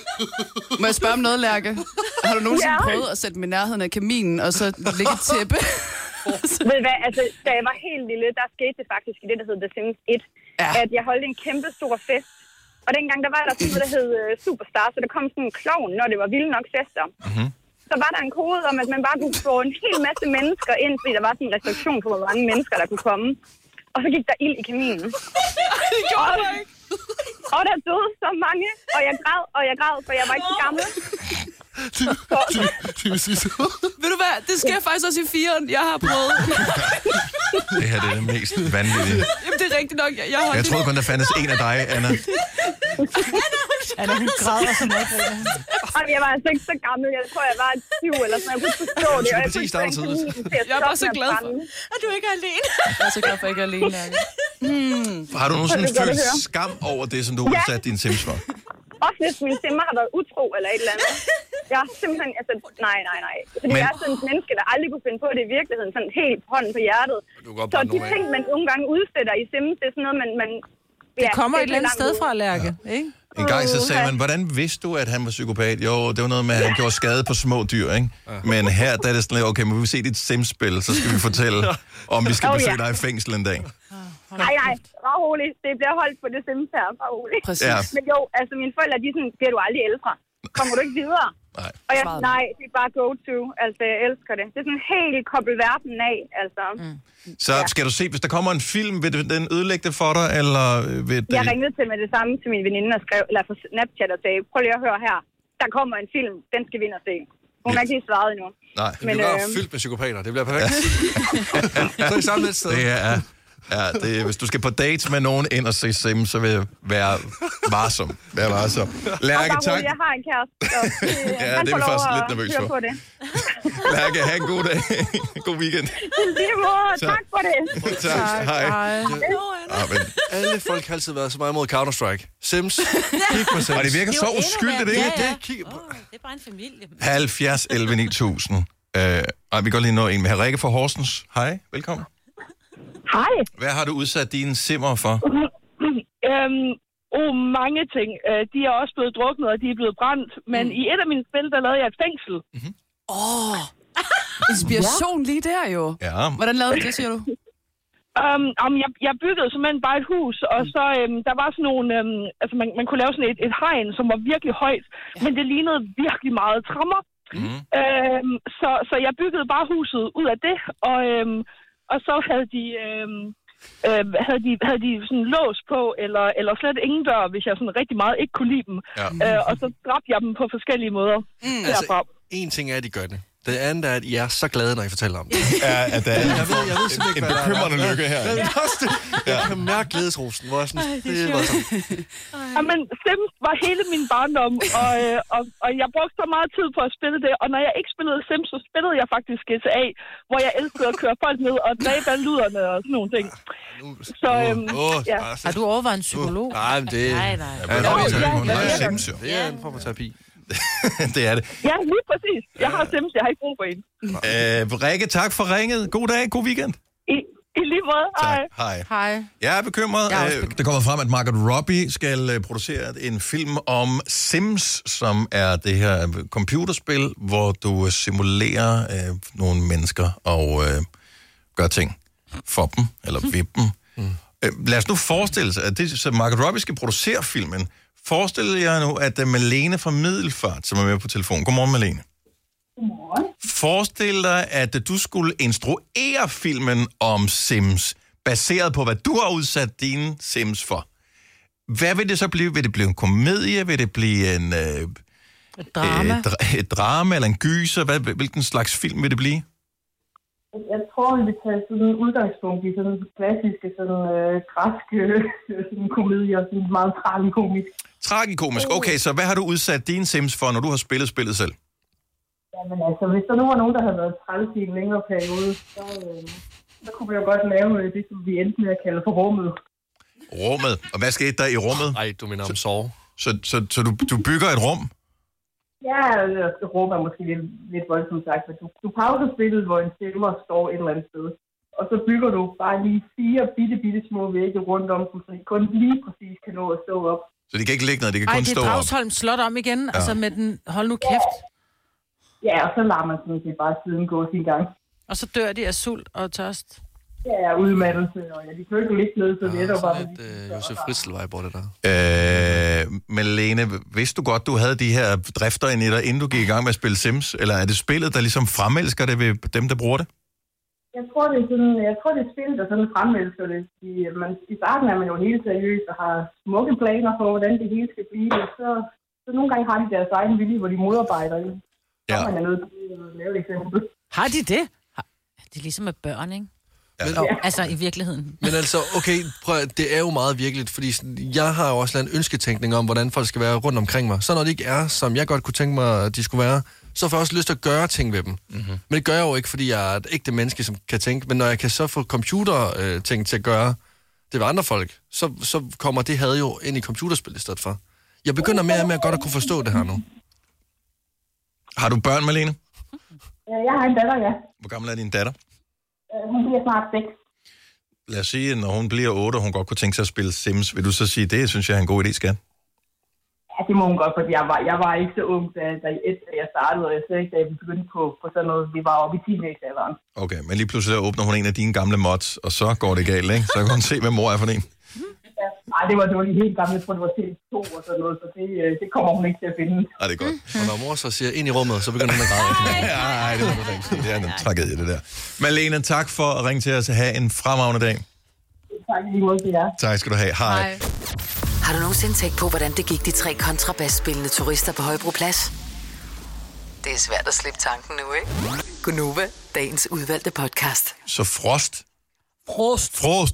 Må jeg spørge om noget, Lærke? Har du nogensinde Ja. prøvet at sætte dem i nærheden af kaminen, og så lægge et tæppe? Ved I hvad, altså, da jeg var helt lille, der skete det faktisk i det, der hed The Sims et, ja. At jeg holdt en kæmpe stor fest. Og dengang, der var der sådan noget, der hed uh, Superstar, så der kom sådan en klovn, når det var vilde nok fester. Mm-hmm. Så var der en kode om, at man bare kunne få en hel masse mennesker ind, fordi der var sådan en restriktion på, hvor mange mennesker, der kunne komme. Og så gik der ild i kaminen. Det gjorde og, det ikke. Og der døde så mange, og jeg græd, og jeg græd, for jeg var ikke så gammel. Ved du hvad, det sker faktisk også i firen, jeg har prøvet. Det her det er det mest vanvittige. Jamen, det er rigtigt nok. Jeg, jeg, Jeg troede kun, der fandtes en af dig, Anna. Anna, hun græder så meget. Og jeg var altså ikke så gammel. Jeg tror, jeg var syv eller sådan. Jeg kunne ikke forstå det. Og jeg, kunne ikke jeg er bare så glad for, at du ikke er alene. Jeg er så glad for, at jeg ikke er alene, Lærke. Hmm. Har du nogensinde Det kan følt du høre. skam over det, som du har Ja. udsat din Sims for? Også hvis min simmer har været utro eller et eller andet. Jeg har simpelthen, altså, nej, nej, nej. Fordi Men- jeg er sådan et menneske, der aldrig kunne finde på det i virkeligheden, sådan helt hånden på hjertet. Du kan godt Så brænde de nogle af. ting, man nogle gange udsætter i Sims, det er sådan noget, man... man Det kommer er et eller andet lidt sted langt fra, Lærke, ikke? En gang så sagde man, hvordan vidste du, at han var psykopat? Jo, det var noget med, at han gjorde skade på små dyr, ikke? Men her der er det sådan lidt, okay, må vi se dit Sims-spil, så skal vi fortælle, om vi skal Oh, besøge ja. dig i fængsel en dag. Nej, nej, bare roligt. Det bliver holdt på det Sims her, bare roligt. Præcis. Ja. Men jo, altså mine forældre, de er sådan, bliver du aldrig ældre? Kommer du ikke videre? Nej. Og jeg, nej, det er bare go-to. Altså, jeg elsker det. Det er sådan helt kobbel verden af, altså. Mm. Så skal du se, hvis der kommer en film, vil den ødelægge det for dig, eller vil det... Jeg ringede til med det samme til min veninde og skrev, eller på Snapchat og sagde, prøv lige at høre her. Der kommer en film, den skal vi ind og se. Hun har ikke lige svaret endnu. Nej. Det bliver bare fyldt med psykopater. Det bliver perfekt. Så er I sammen et sted. Det er... Ja, det er, hvis du skal på dates med nogen ind og se Sims, så vil jeg være varsom. Vær varsom. Lærke, og tak. jeg har en kæreste, og det, Ja, han det er vi får lov faktisk at lidt nervøs høre for. på det. Lærke, have en god dag. God weekend. I lige måde, Tak. tak for det. Tak. Hej. Ah, men, Alle folk har altid været så meget mod Counter-Strike. Sims. Kig på Sims. og det virker så uskyldigt, ikke? Ja, ja. Det, kig på. Oh, det er bare en familie. halvfjerds elleve ni tusind. Øh, og vi går lige nå en med Rikke fra Horsens. Hej, velkommen. Hej. Hvad har du udsat dine simmer for? øhm, oh, mange ting. Øh, de er også blevet druknet, og de er blevet brændt. Men mm. i et af mine spil, der lavede jeg et fængsel. Åh, mm-hmm. oh, inspiration ja. lige der jo. Ja. Hvordan lavede du det, siger du? Um, um, jeg, jeg byggede simpelthen bare et hus, og så um, der var sådan nogle, um, altså man, man kunne lave sådan et, et hegn, som var virkelig højt, ja. men det lignede virkelig meget trammer. Mm. Um, så, så jeg byggede bare huset ud af det, og, um, og så havde de, um, uh, havde de, havde de sådan lås på, eller, eller slet ingen dør, hvis jeg sådan rigtig meget ikke kunne lide dem. Ja. Uh, og så dræbte jeg dem på forskellige måder. Mm. Altså, en ting er, at de gør det. Det andet er, at I er så glade, når I fortæller om det. Ja, at der er jeg ved, jeg ved simpelthen ikke, en bekymrende lykke her. Jeg, jeg kan mærke glædesrosen, hvor jeg sådan, Ej, det, det var sådan. Jamen, Sims var hele min barndom, og, øh, og, og jeg brugte så meget tid på at spille det, og når jeg ikke spillede Sims, så spillede jeg faktisk G T A, hvor jeg elskede at køre folk ned og dræbe alle luderne og sådan nogle ting. Så, øhm, oh, ja. Har du overvejet en psykolog? Uh, nej, men det... Nej, nej. Ja, det, er, ja, det, er, Sims, jo. det er en form for terapi. Det er det. Ja, lige præcis. Jeg har Sims, jeg har ikke brug for en. Øh, Rikke, tak for ringet. God dag, god weekend. I, i lige måde, hej. Hej. Hej. Jeg er bekymret. Jeg er også bekymret. Det kommer frem, at Margot Robbie skal øh, producere en film om Sims, som er det her computerspil, hvor du simulerer øh, nogle mennesker og øh, gør ting for dem, eller ved dem. Mm. Øh, lad os nu forestille sig, at det, så Margot Robbie skal producere filmen. Forestil jer nu, at uh, Malene fra Middelfart, som er med på telefon. Godmorgen, Malene. Godmorgen. Forestil dig, at uh, du skulle instruere filmen om Sims, baseret på, hvad du har udsat dine Sims for. Hvad vil det så blive? Vil det blive en komedie? Vil det blive en... Uh, et drama? Et, et drama eller en gyser? Hvad, hvilken slags film vil det blive? Jeg tror, vi vil tage sådan en udgangspunkt i sådan klassiske, sådan øh, græske sådan komedier, sådan meget tragikomisk. Tragikomisk. Okay, så hvad har du udsat dine Sims for, når du har spillet spillet selv? Jamen altså, hvis der nu var nogen, der havde været træls i en længere periode, så, øh, så kunne vi jo godt lave det, som vi endte med at kalde for rummet. Rummet. Og hvad skete der i rummet? Nej, du mener om sove. Så, så, så, så du, du bygger et rum? Ja, rum er måske lidt, lidt voldsomt sagt, men du, du pauser spillet, hvor en stemmer står et eller andet sted. Og så bygger du bare lige fire bitte, bitte små vægge rundt om, så de kun lige præcis kan nå at stå op. Så de kan ikke ligge noget, de kan Ej, kun det stå er op? Dragsholm Slot om igen, ja. Altså med den, hold nu kæft. Ja, og så lader man sådan set bare siden gå sin gang. Og så dør de af sult og tørst. Ja, udmattelse, og ja, de kan jo ikke ligge ned, så det er jo bare... Det er Josef Ritzel-vibe, det der. Øh, Malene, vidste du godt, du havde de her drifter ind i dig, inden du gik i gang med at spille Sims? Eller er det spillet, der ligesom fremelsker det ved dem, der bruger det? Jeg tror, det er sådan, jeg tror, det er spil, der sådan fremmelsker det. I, man, I starten er man jo helt seriøs og har smukke planer for, hvordan det hele skal blive. Så, så nogle gange har de deres egen vilje, hvor de modarbejder det. Så ja. man er nødt til at lave et eksempel. Har de det? Det er ligesom med børn, ikke? Ja. Men, altså i virkeligheden. Men altså, okay, prøv, at- det er jo meget virkeligt, fordi sådan, jeg har jo også lavet en ønsketænkning om, hvordan folk skal være rundt omkring mig. Så når de ikke er, som jeg godt kunne tænke mig, at de skulle være, så får jeg også lyst til at gøre ting ved dem. Mm-hmm. Men det gør jeg jo ikke, fordi jeg er et ægte menneske, som kan tænke. Men når jeg kan så få computer-ting til at gøre det ved andre folk, så, så kommer det had jo ind i computerspil i stedet for. Jeg begynder mere og mere godt at kunne forstå det her nu. Har du børn, Malene? Jeg har en datter, ja. Hvor gammel er din datter? Hun bliver snart seks. Lad os sige, at når hun bliver otte, og hun godt kunne tænke sig at spille Sims. Vil du så sige, det synes jeg er en god idé, skat? Ja, det må hun godt, fordi jeg var, jeg var ikke så ung, da, da jeg startede, og jeg så ikke, da jeg begyndte på, på sådan noget. Vi var oppe i teenage-alderen. Okay, men lige pludselig åbner hun en af dine gamle mods, og så går det galt, ikke? Så kan hun se, hvad mor er for en. Ja, nej, det var, det var de helt gamle, jeg tror, det var T to og sådan noget, så det, det kommer hun ikke til at finde. Nej, det er godt. Og når mor så siger ind i rummet, så begynder hun at græde. Nej, det må du ikke sige. Det er en tragedie, det der. Malene, tak for at ringe til os og have en fremragende dag. Tak lige måde til jer. Tak skal du have. Hej. Hej. Har du nogensinde tænkt på, hvordan det gik de tre kontrabasspillende turister på Højbroplads? Det er svært at slippe tanken nu, ikke? Gunova, dagens udvalgte podcast. Så Frost. Frost. Frost.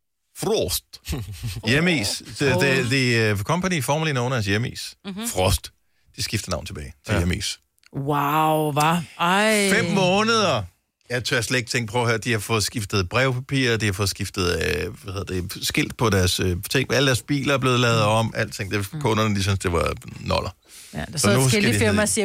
Frost. Hjemmeis. The, the, the uh, company formerly known as Hjemmeis. Mm-hmm. Frost. De skifter navn tilbage til ja. Hjemmeis. Wow, hva? Ej. Fem måneder. Jeg tør slet ikke tænke, prøv at høre, de har fået skiftet brevpapir, de har fået skiftet øh, hvad hedder det, skilt på deres øh, ting, alle deres biler er blevet lavet om, alting. Det, mm. Kunderne, de synes, det var noller. Ja, der så et skilt i firma og siger,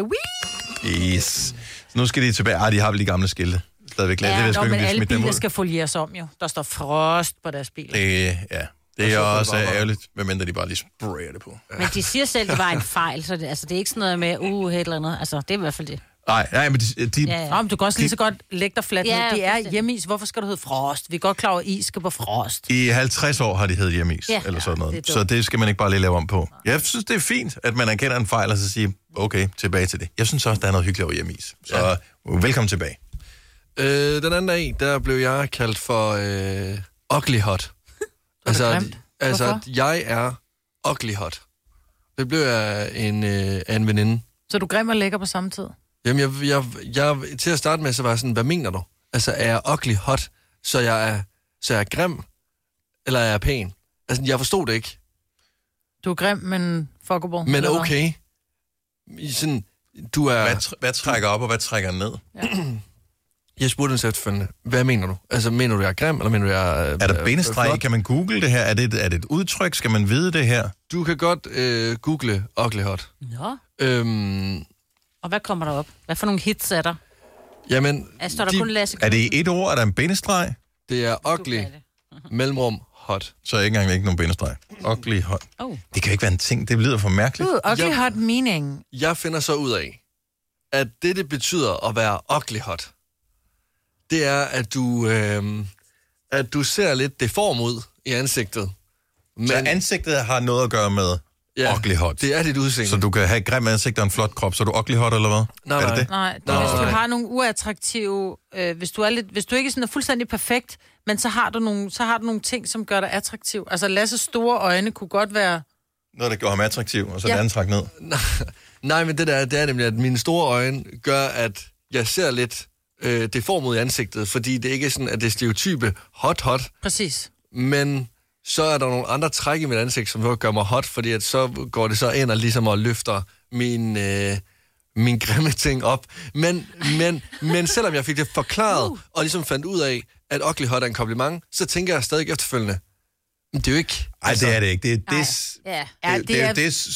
wii! Yes. Så nu skal de tilbage. Ah, de har vel de gamle skilte. Stadigvæk glad. Ja, det, det jeg nå, men alle biler skal folieres om jo. Der står Frost på deres biler. Det, ja, det er også ærgerligt, medmindre de bare lige sprayer det på. Men de siger selv, det var en fejl, så det, altså, det er ikke sådan noget med, uh, et eller andet. Altså, det er i hvert fald det. Nej, nej, men de... de ja, ja. Om, du kan også lige så godt lægge dig fladt ja, ned. Det er hjemmeis. Hvorfor skal du hedde Frost? Vi er godt klar over, at is skal på Frost. I halvtreds år har de heddet hjemmeis, ja, eller sådan noget. det så det skal man ikke bare lige lave om på. Jeg synes, det er fint, at man erkender en fejl, og så siger, okay, tilbage til det. Jeg synes også, der er noget hyggeligt over hjemmeis. Så ja. velkommen tilbage. Øh, den anden dag, der blev jeg kaldt for øh, ugly hot. altså, at, altså at jeg er ugly hot. Det blev jeg en, øh, af en veninde. Så du grim og lækker på samme tid? Jamen, jeg, jeg, jeg, til at starte med, så var jeg sådan, hvad mener du? Altså, er jeg ugly hot, så jeg er, så jeg er grim, eller er jeg pæn? Altså, jeg forstod det ikke. Du er grim, men fuckable. Men okay. Sådan, du er... Hvad, tr- hvad trækker op, og hvad trækker ned? Ja. Jeg spurgte den så efterfølgende, hvad mener du? Altså, mener du, jeg er grim, eller mener du, jeg er... Er der bindestreg? Kan man google det her? Er det, er det et udtryk? Skal man vide det her? Du kan godt øh, google ugly hot. Nå. Øhm, Og hvad kommer der op? Hvad for nogle hits er der? Jamen... Altså, står der de, kun Lasse? Er det i et ord? Er der en bindestreg? Det er ugly, mellemrum, hot. Så er ikke engang ikke nogen bindestreg. Ugly hot. Oh. Det kan ikke være en ting. Det lyder for mærkeligt. Uh, ugly jeg, hot meaning. Jeg finder så ud af, at det, det betyder at være ugly hot, det er, at du, øh, at du ser lidt deform ud i ansigtet. Men så ansigtet har noget at gøre med ja, ugly hot? Det er dit udseende. Så du kan have et grimt ansigt og en flot krop, så er du ugly hot, eller hvad? Nej, er nej. det det? Nej, det er, hvis du har nogle uattraktive... Øh, hvis, du er lidt, hvis du ikke sådan er fuldstændig perfekt, men så har, du nogle, så har du nogle ting, som gør dig attraktiv. Altså, Lasses store øjne kunne godt være... Noget, der gjorde ham attraktiv, og så Ja. ja. det andet træk ned. Nej, men det der, det er nemlig, at mine store øjne gør, at jeg ser lidt øh, deform ud i ansigtet, fordi det ikke er sådan, at det er stereotype hot-hot. Præcis. Men så er der nogle andre træk i mit ansigt, som gør mig hot, fordi at så går det så ind og ligesom og løfter min, øh, min grimme ting op. Men, men, men selvom jeg fik det forklaret, uh. og ligesom fandt ud af, at ugly hot er en kompliment, så tænker jeg stadig efterfølgende, men det er jo ikke... Nej, altså, det er det ikke. Det er des... Ja. Ja, det, det er jo des...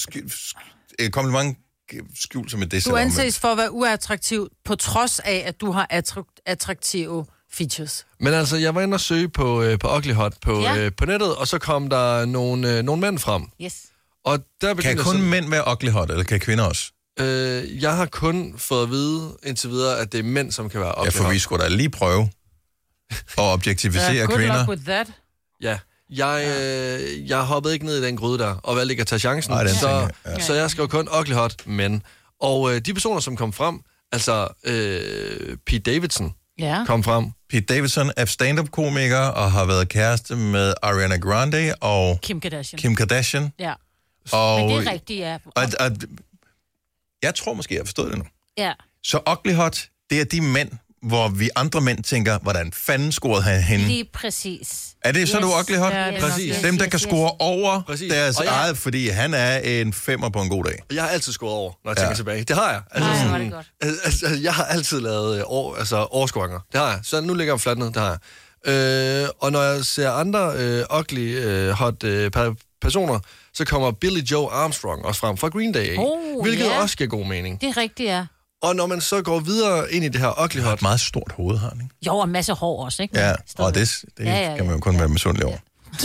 Et kompliment skjult som et des. Du anses for at være uattraktiv, på trods af, at du har attrak- attraktive features. Men altså, jeg var inde og søge på, øh, på ugly hot på, Ja. øh, på nettet, og så kom der nogle, øh, nogle mænd frem. Yes. Og der Kan kun så, mænd være ugly hot, eller kan kvinder også? øh, jeg har kun fået at vide indtil videre, at det er mænd, som kan være ugly Ja, for hot. vi skulle da lige prøve at objektivisere Ja, good kvinder. luck with that. Ja, jeg, øh, jeg hoppede ikke ned i den gryde der, og valgte ikke at tage chancen, Ej, den så, tænker jeg, ja. så jeg skrev kun ugly hot, men. Og øh, de personer, som kom frem, altså øh, Pete Davidson, Ja. kom frem. Pete Davidson er stand-up-komiker og har været kæreste med Ariana Grande og Kim Kardashian. Kim Kardashian. Ja. Og, Men det er rigtigt, ja. Og, og, jeg tror måske, jeg har forstået det nu. Ja. Så Ugly Hot, det er de mænd, hvor vi andre mænd tænker, hvordan fanden scorede han hende? Lige præcis. Er det så, yes. du Ugly Hot? Ja, præcis. Yes, Dem, der yes, kan yes. score over Præcis. deres Og jeg- eget, fordi han er en femmer på en god dag. Jeg har altid scoret over, når jeg Ja. tænker tilbage. Det har jeg. Altså, Nej, sådan, var det godt. altså, altså, jeg har altid lavet øh, år, altså, overscoringer. Det har jeg. Så nu ligger jeg fladt ned. Det har jeg. Øh, og når jeg ser andre øh, ugly øh, hot øh, per- personer, så kommer Billy Joe Armstrong også frem fra Green Day. Oh, hvilket ja. også giver god mening. Det er rigtigt, ja. Og når man så går videre ind i det her ugly hot... Et meget stort hoved, har han, ikke? Jo, og en masse hår også, ikke? Ja, og det, det Ja, ja, ja. kan man jo kun være misundelig over.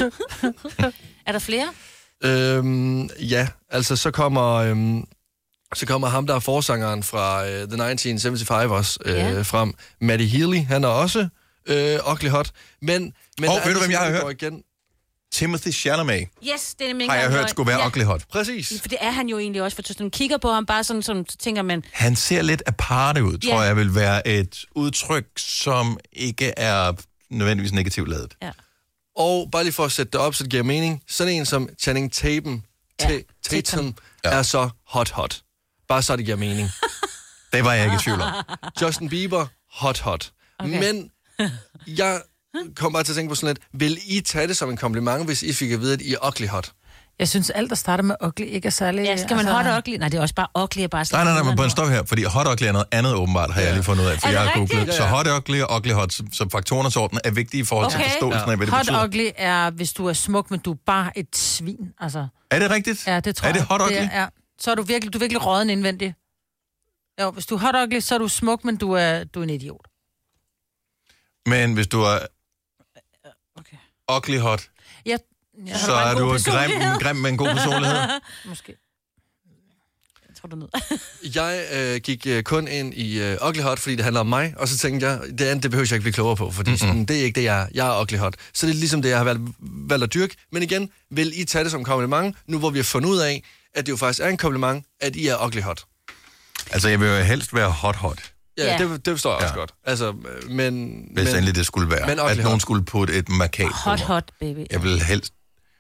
Er der flere? Øhm, ja, altså så kommer, øhm, så kommer ham, der er forsangeren fra øh, The nitten seventy-five også øh, Ja. frem. Matty Healy, han er også øh, ugly hot. Men, men Og der er ved du, hvem jeg har ligesom, hørt? der går Igen. Timothy Chalamet Yes, det er nemlig har jeg hørt skulle være ja. Ugly Hot. Præcis. For det er han jo egentlig også, for hvis man kigger på ham bare sådan, sådan så tænker man, Han ser lidt aparte ud, tror Ja. jeg vil være et udtryk, som ikke er nødvendigvis negativt ladet. ja. Og bare lige for at sætte det op, så det giver mening. Sådan en som Channing Tatum, Ja, ja. Tatum ja. er så hot hot. Bare så det giver mening. Det var jeg ikke i tvivl om. Justin Bieber, hot hot. Okay. Men jeg kom bare til at tænke på sådan lidt, vil I tage det som en kompliment, hvis I fik at vide, at I er ugly hot? Jeg synes, alt, der starter med ugly, ikke er særlig... Ja, skal man altså- hot ugly? Nej, det er også bare ugly, er bare Nej, nej, nej, men på en stop her, fordi hot ugly er noget andet åbenbart, har jeg lige fundet ud af, for Er det jeg har rigtigt? googlet. Så hot ugly og ugly hot, som, som faktorernes orden, er vigtige i forhold til Okay. forståelsen af, hvad det Hot betyder. ugly er, hvis du er smuk, men du er bare et svin. Altså, Er det rigtigt? ja, det tror er det jeg. hot ugly? Det er, ja. Så er du virkelig, du er virkelig råden indvendigt. Jo, hvis du er hot ugly, så er du smuk, men du er, du er en idiot. Men hvis du er Okay. ugly hot, Ja, ja. så er du grim, grim med en god personlighed. Måske. Jeg tror du ned. Jeg øh, gik øh, kun ind i øh, ugly hot, fordi det handler om mig, og så tænkte jeg, det andet, det behøver jeg ikke blive klogere på, fordi mm-hmm. sådan, det er ikke det, jeg er. Jeg er ugly hot. Så det er ligesom det, jeg har valgt, valgt at dyrke. Men igen, vil I tage det som kompliment, nu hvor vi har fundet ud af, at det jo faktisk er en kompliment, at I er ugly hot. Altså, jeg vil jo helst være hot hot, Ja, Ja. det, det forstår jeg også Ja. godt. Altså, øh, men... hvis men, endelig det skulle være. men At ugly nogen hot. skulle putte et markat på Hot mig. hot, baby. Jeg vil helst...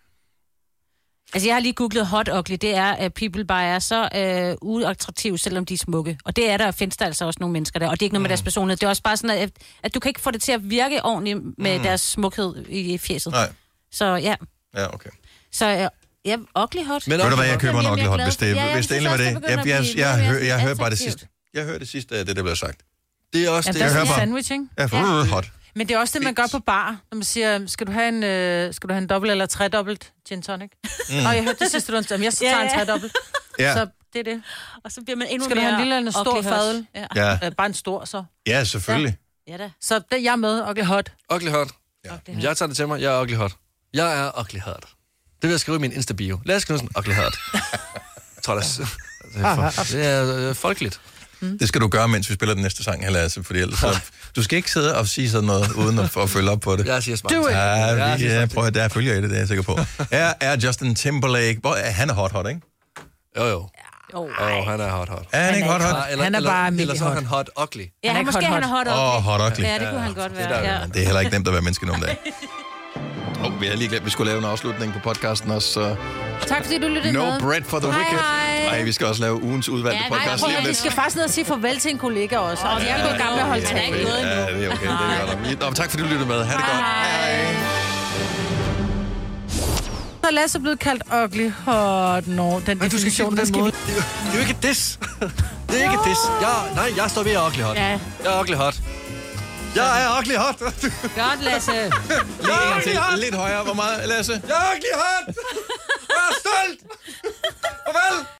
Altså, jeg har lige googlet hot ugly. Det er, at people bare er så øh, uattraktive, selvom de er smukke. Og det er der, findes der altså også nogle mennesker der. Og det er ikke noget med deres personlighed. Det er også bare sådan, at, at du kan ikke få det til at virke ordentligt med Mm. deres smukhed i fjeset. Nej. Så ja. Ja, okay. Så øh, ja, ugly hot. Men Ved du hvad, ugly jeg hot. køber en Jamen, jeg ugly er hot, glad hvis det, for- Ja, jeg hvis det synes endelig var også, det. det begynder Jeg, at jeg, blive jeg, mere hører, jeg hører bare det attraktivt. sidste. Jeg hører det sidste af det, der blev sagt. Det er også Ja, det, der Jeg er hører sådan bare- en sandwich, ikke? Jeg får ja. hot. Men det er også det, man gør på bar, når man siger, skal du have en, øh, skal du have en dobbelt eller tredobbelt gin tonic? Mm. Og jeg hørte det sidste, du jamen, jeg så tager Ja, en ja. tredobbelt. Ja. Så det er det. Og så bliver man endnu Skal du mere have en lille eller en stor ugly hot. fadøl? Ja. Ja. Øh, bare en stor, så. Ja, selvfølgelig. Ja da. Så det, jeg er med, ugly hot. Ugly hot. Ja. Jeg tager det til mig. Jeg er ugly hot. Jeg er ugly hot. Det vil jeg skrive i min Insta-bio. Lad os skrive sådan, ugly hot. Jeg tror, det er, det er, for, det er øh, folkeligt. Det skal du gøre, mens vi spiller den næste sang, Lasse, fordi ellers så... Du skal ikke sidde og sige sådan noget, uden at, at følge op på det. Jeg siger smart. Do it. Ja, Jeg vi, siger ja, smart. prøv at der følger i det, det er jeg sikker på. Her er Justin Timberlake. Hvor er han er hot hot, ikke? Jo, jo. Jo, Åh, han er hot hot. Er han ikke hot hot? Nej, eller, Han er eller, bare eller mega så er hot. han hot ugly. Ja, Han er han, ikke måske hot, han er hot ugly. Åh, hot ugly. Ja, det kunne han godt være. der er Ja. Det er heller ikke nemt at være menneske nogle dage. Oh, vi har lige glemt, at vi skulle lave en afslutning på podcasten også. Så Tak fordi du lyttede no med. bread for the Hej, wicked. hej. Nej, vi skal også lave ugens udvalgte Ja, nej, podcast prøv lige at om Vi lidt. skal faktisk ned og sige farvel til en kollega også. Og jeg er gået i gang med at holde Han er tale. ikke gået endnu. Ja, det er okay. Det er godt. Nå, men tak fordi du lyttede med. Ha' det godt. Hej. Så er Lasse blevet kaldt ugly hot. Nå, den Men du skal sige, definition, der den skal måde. vi, det, er jo- det er jo ikke et diss. Det er ikke et diss. Jeg, nej, jeg står ved at ugly hot. Ja. Jeg er ugly hot. Jeg er ugly hot. Godt, Lasse. Lige en gang til. Lidt højere. Hvor meget, Lasse? Jeg er ugly hot. Jeg er stolt.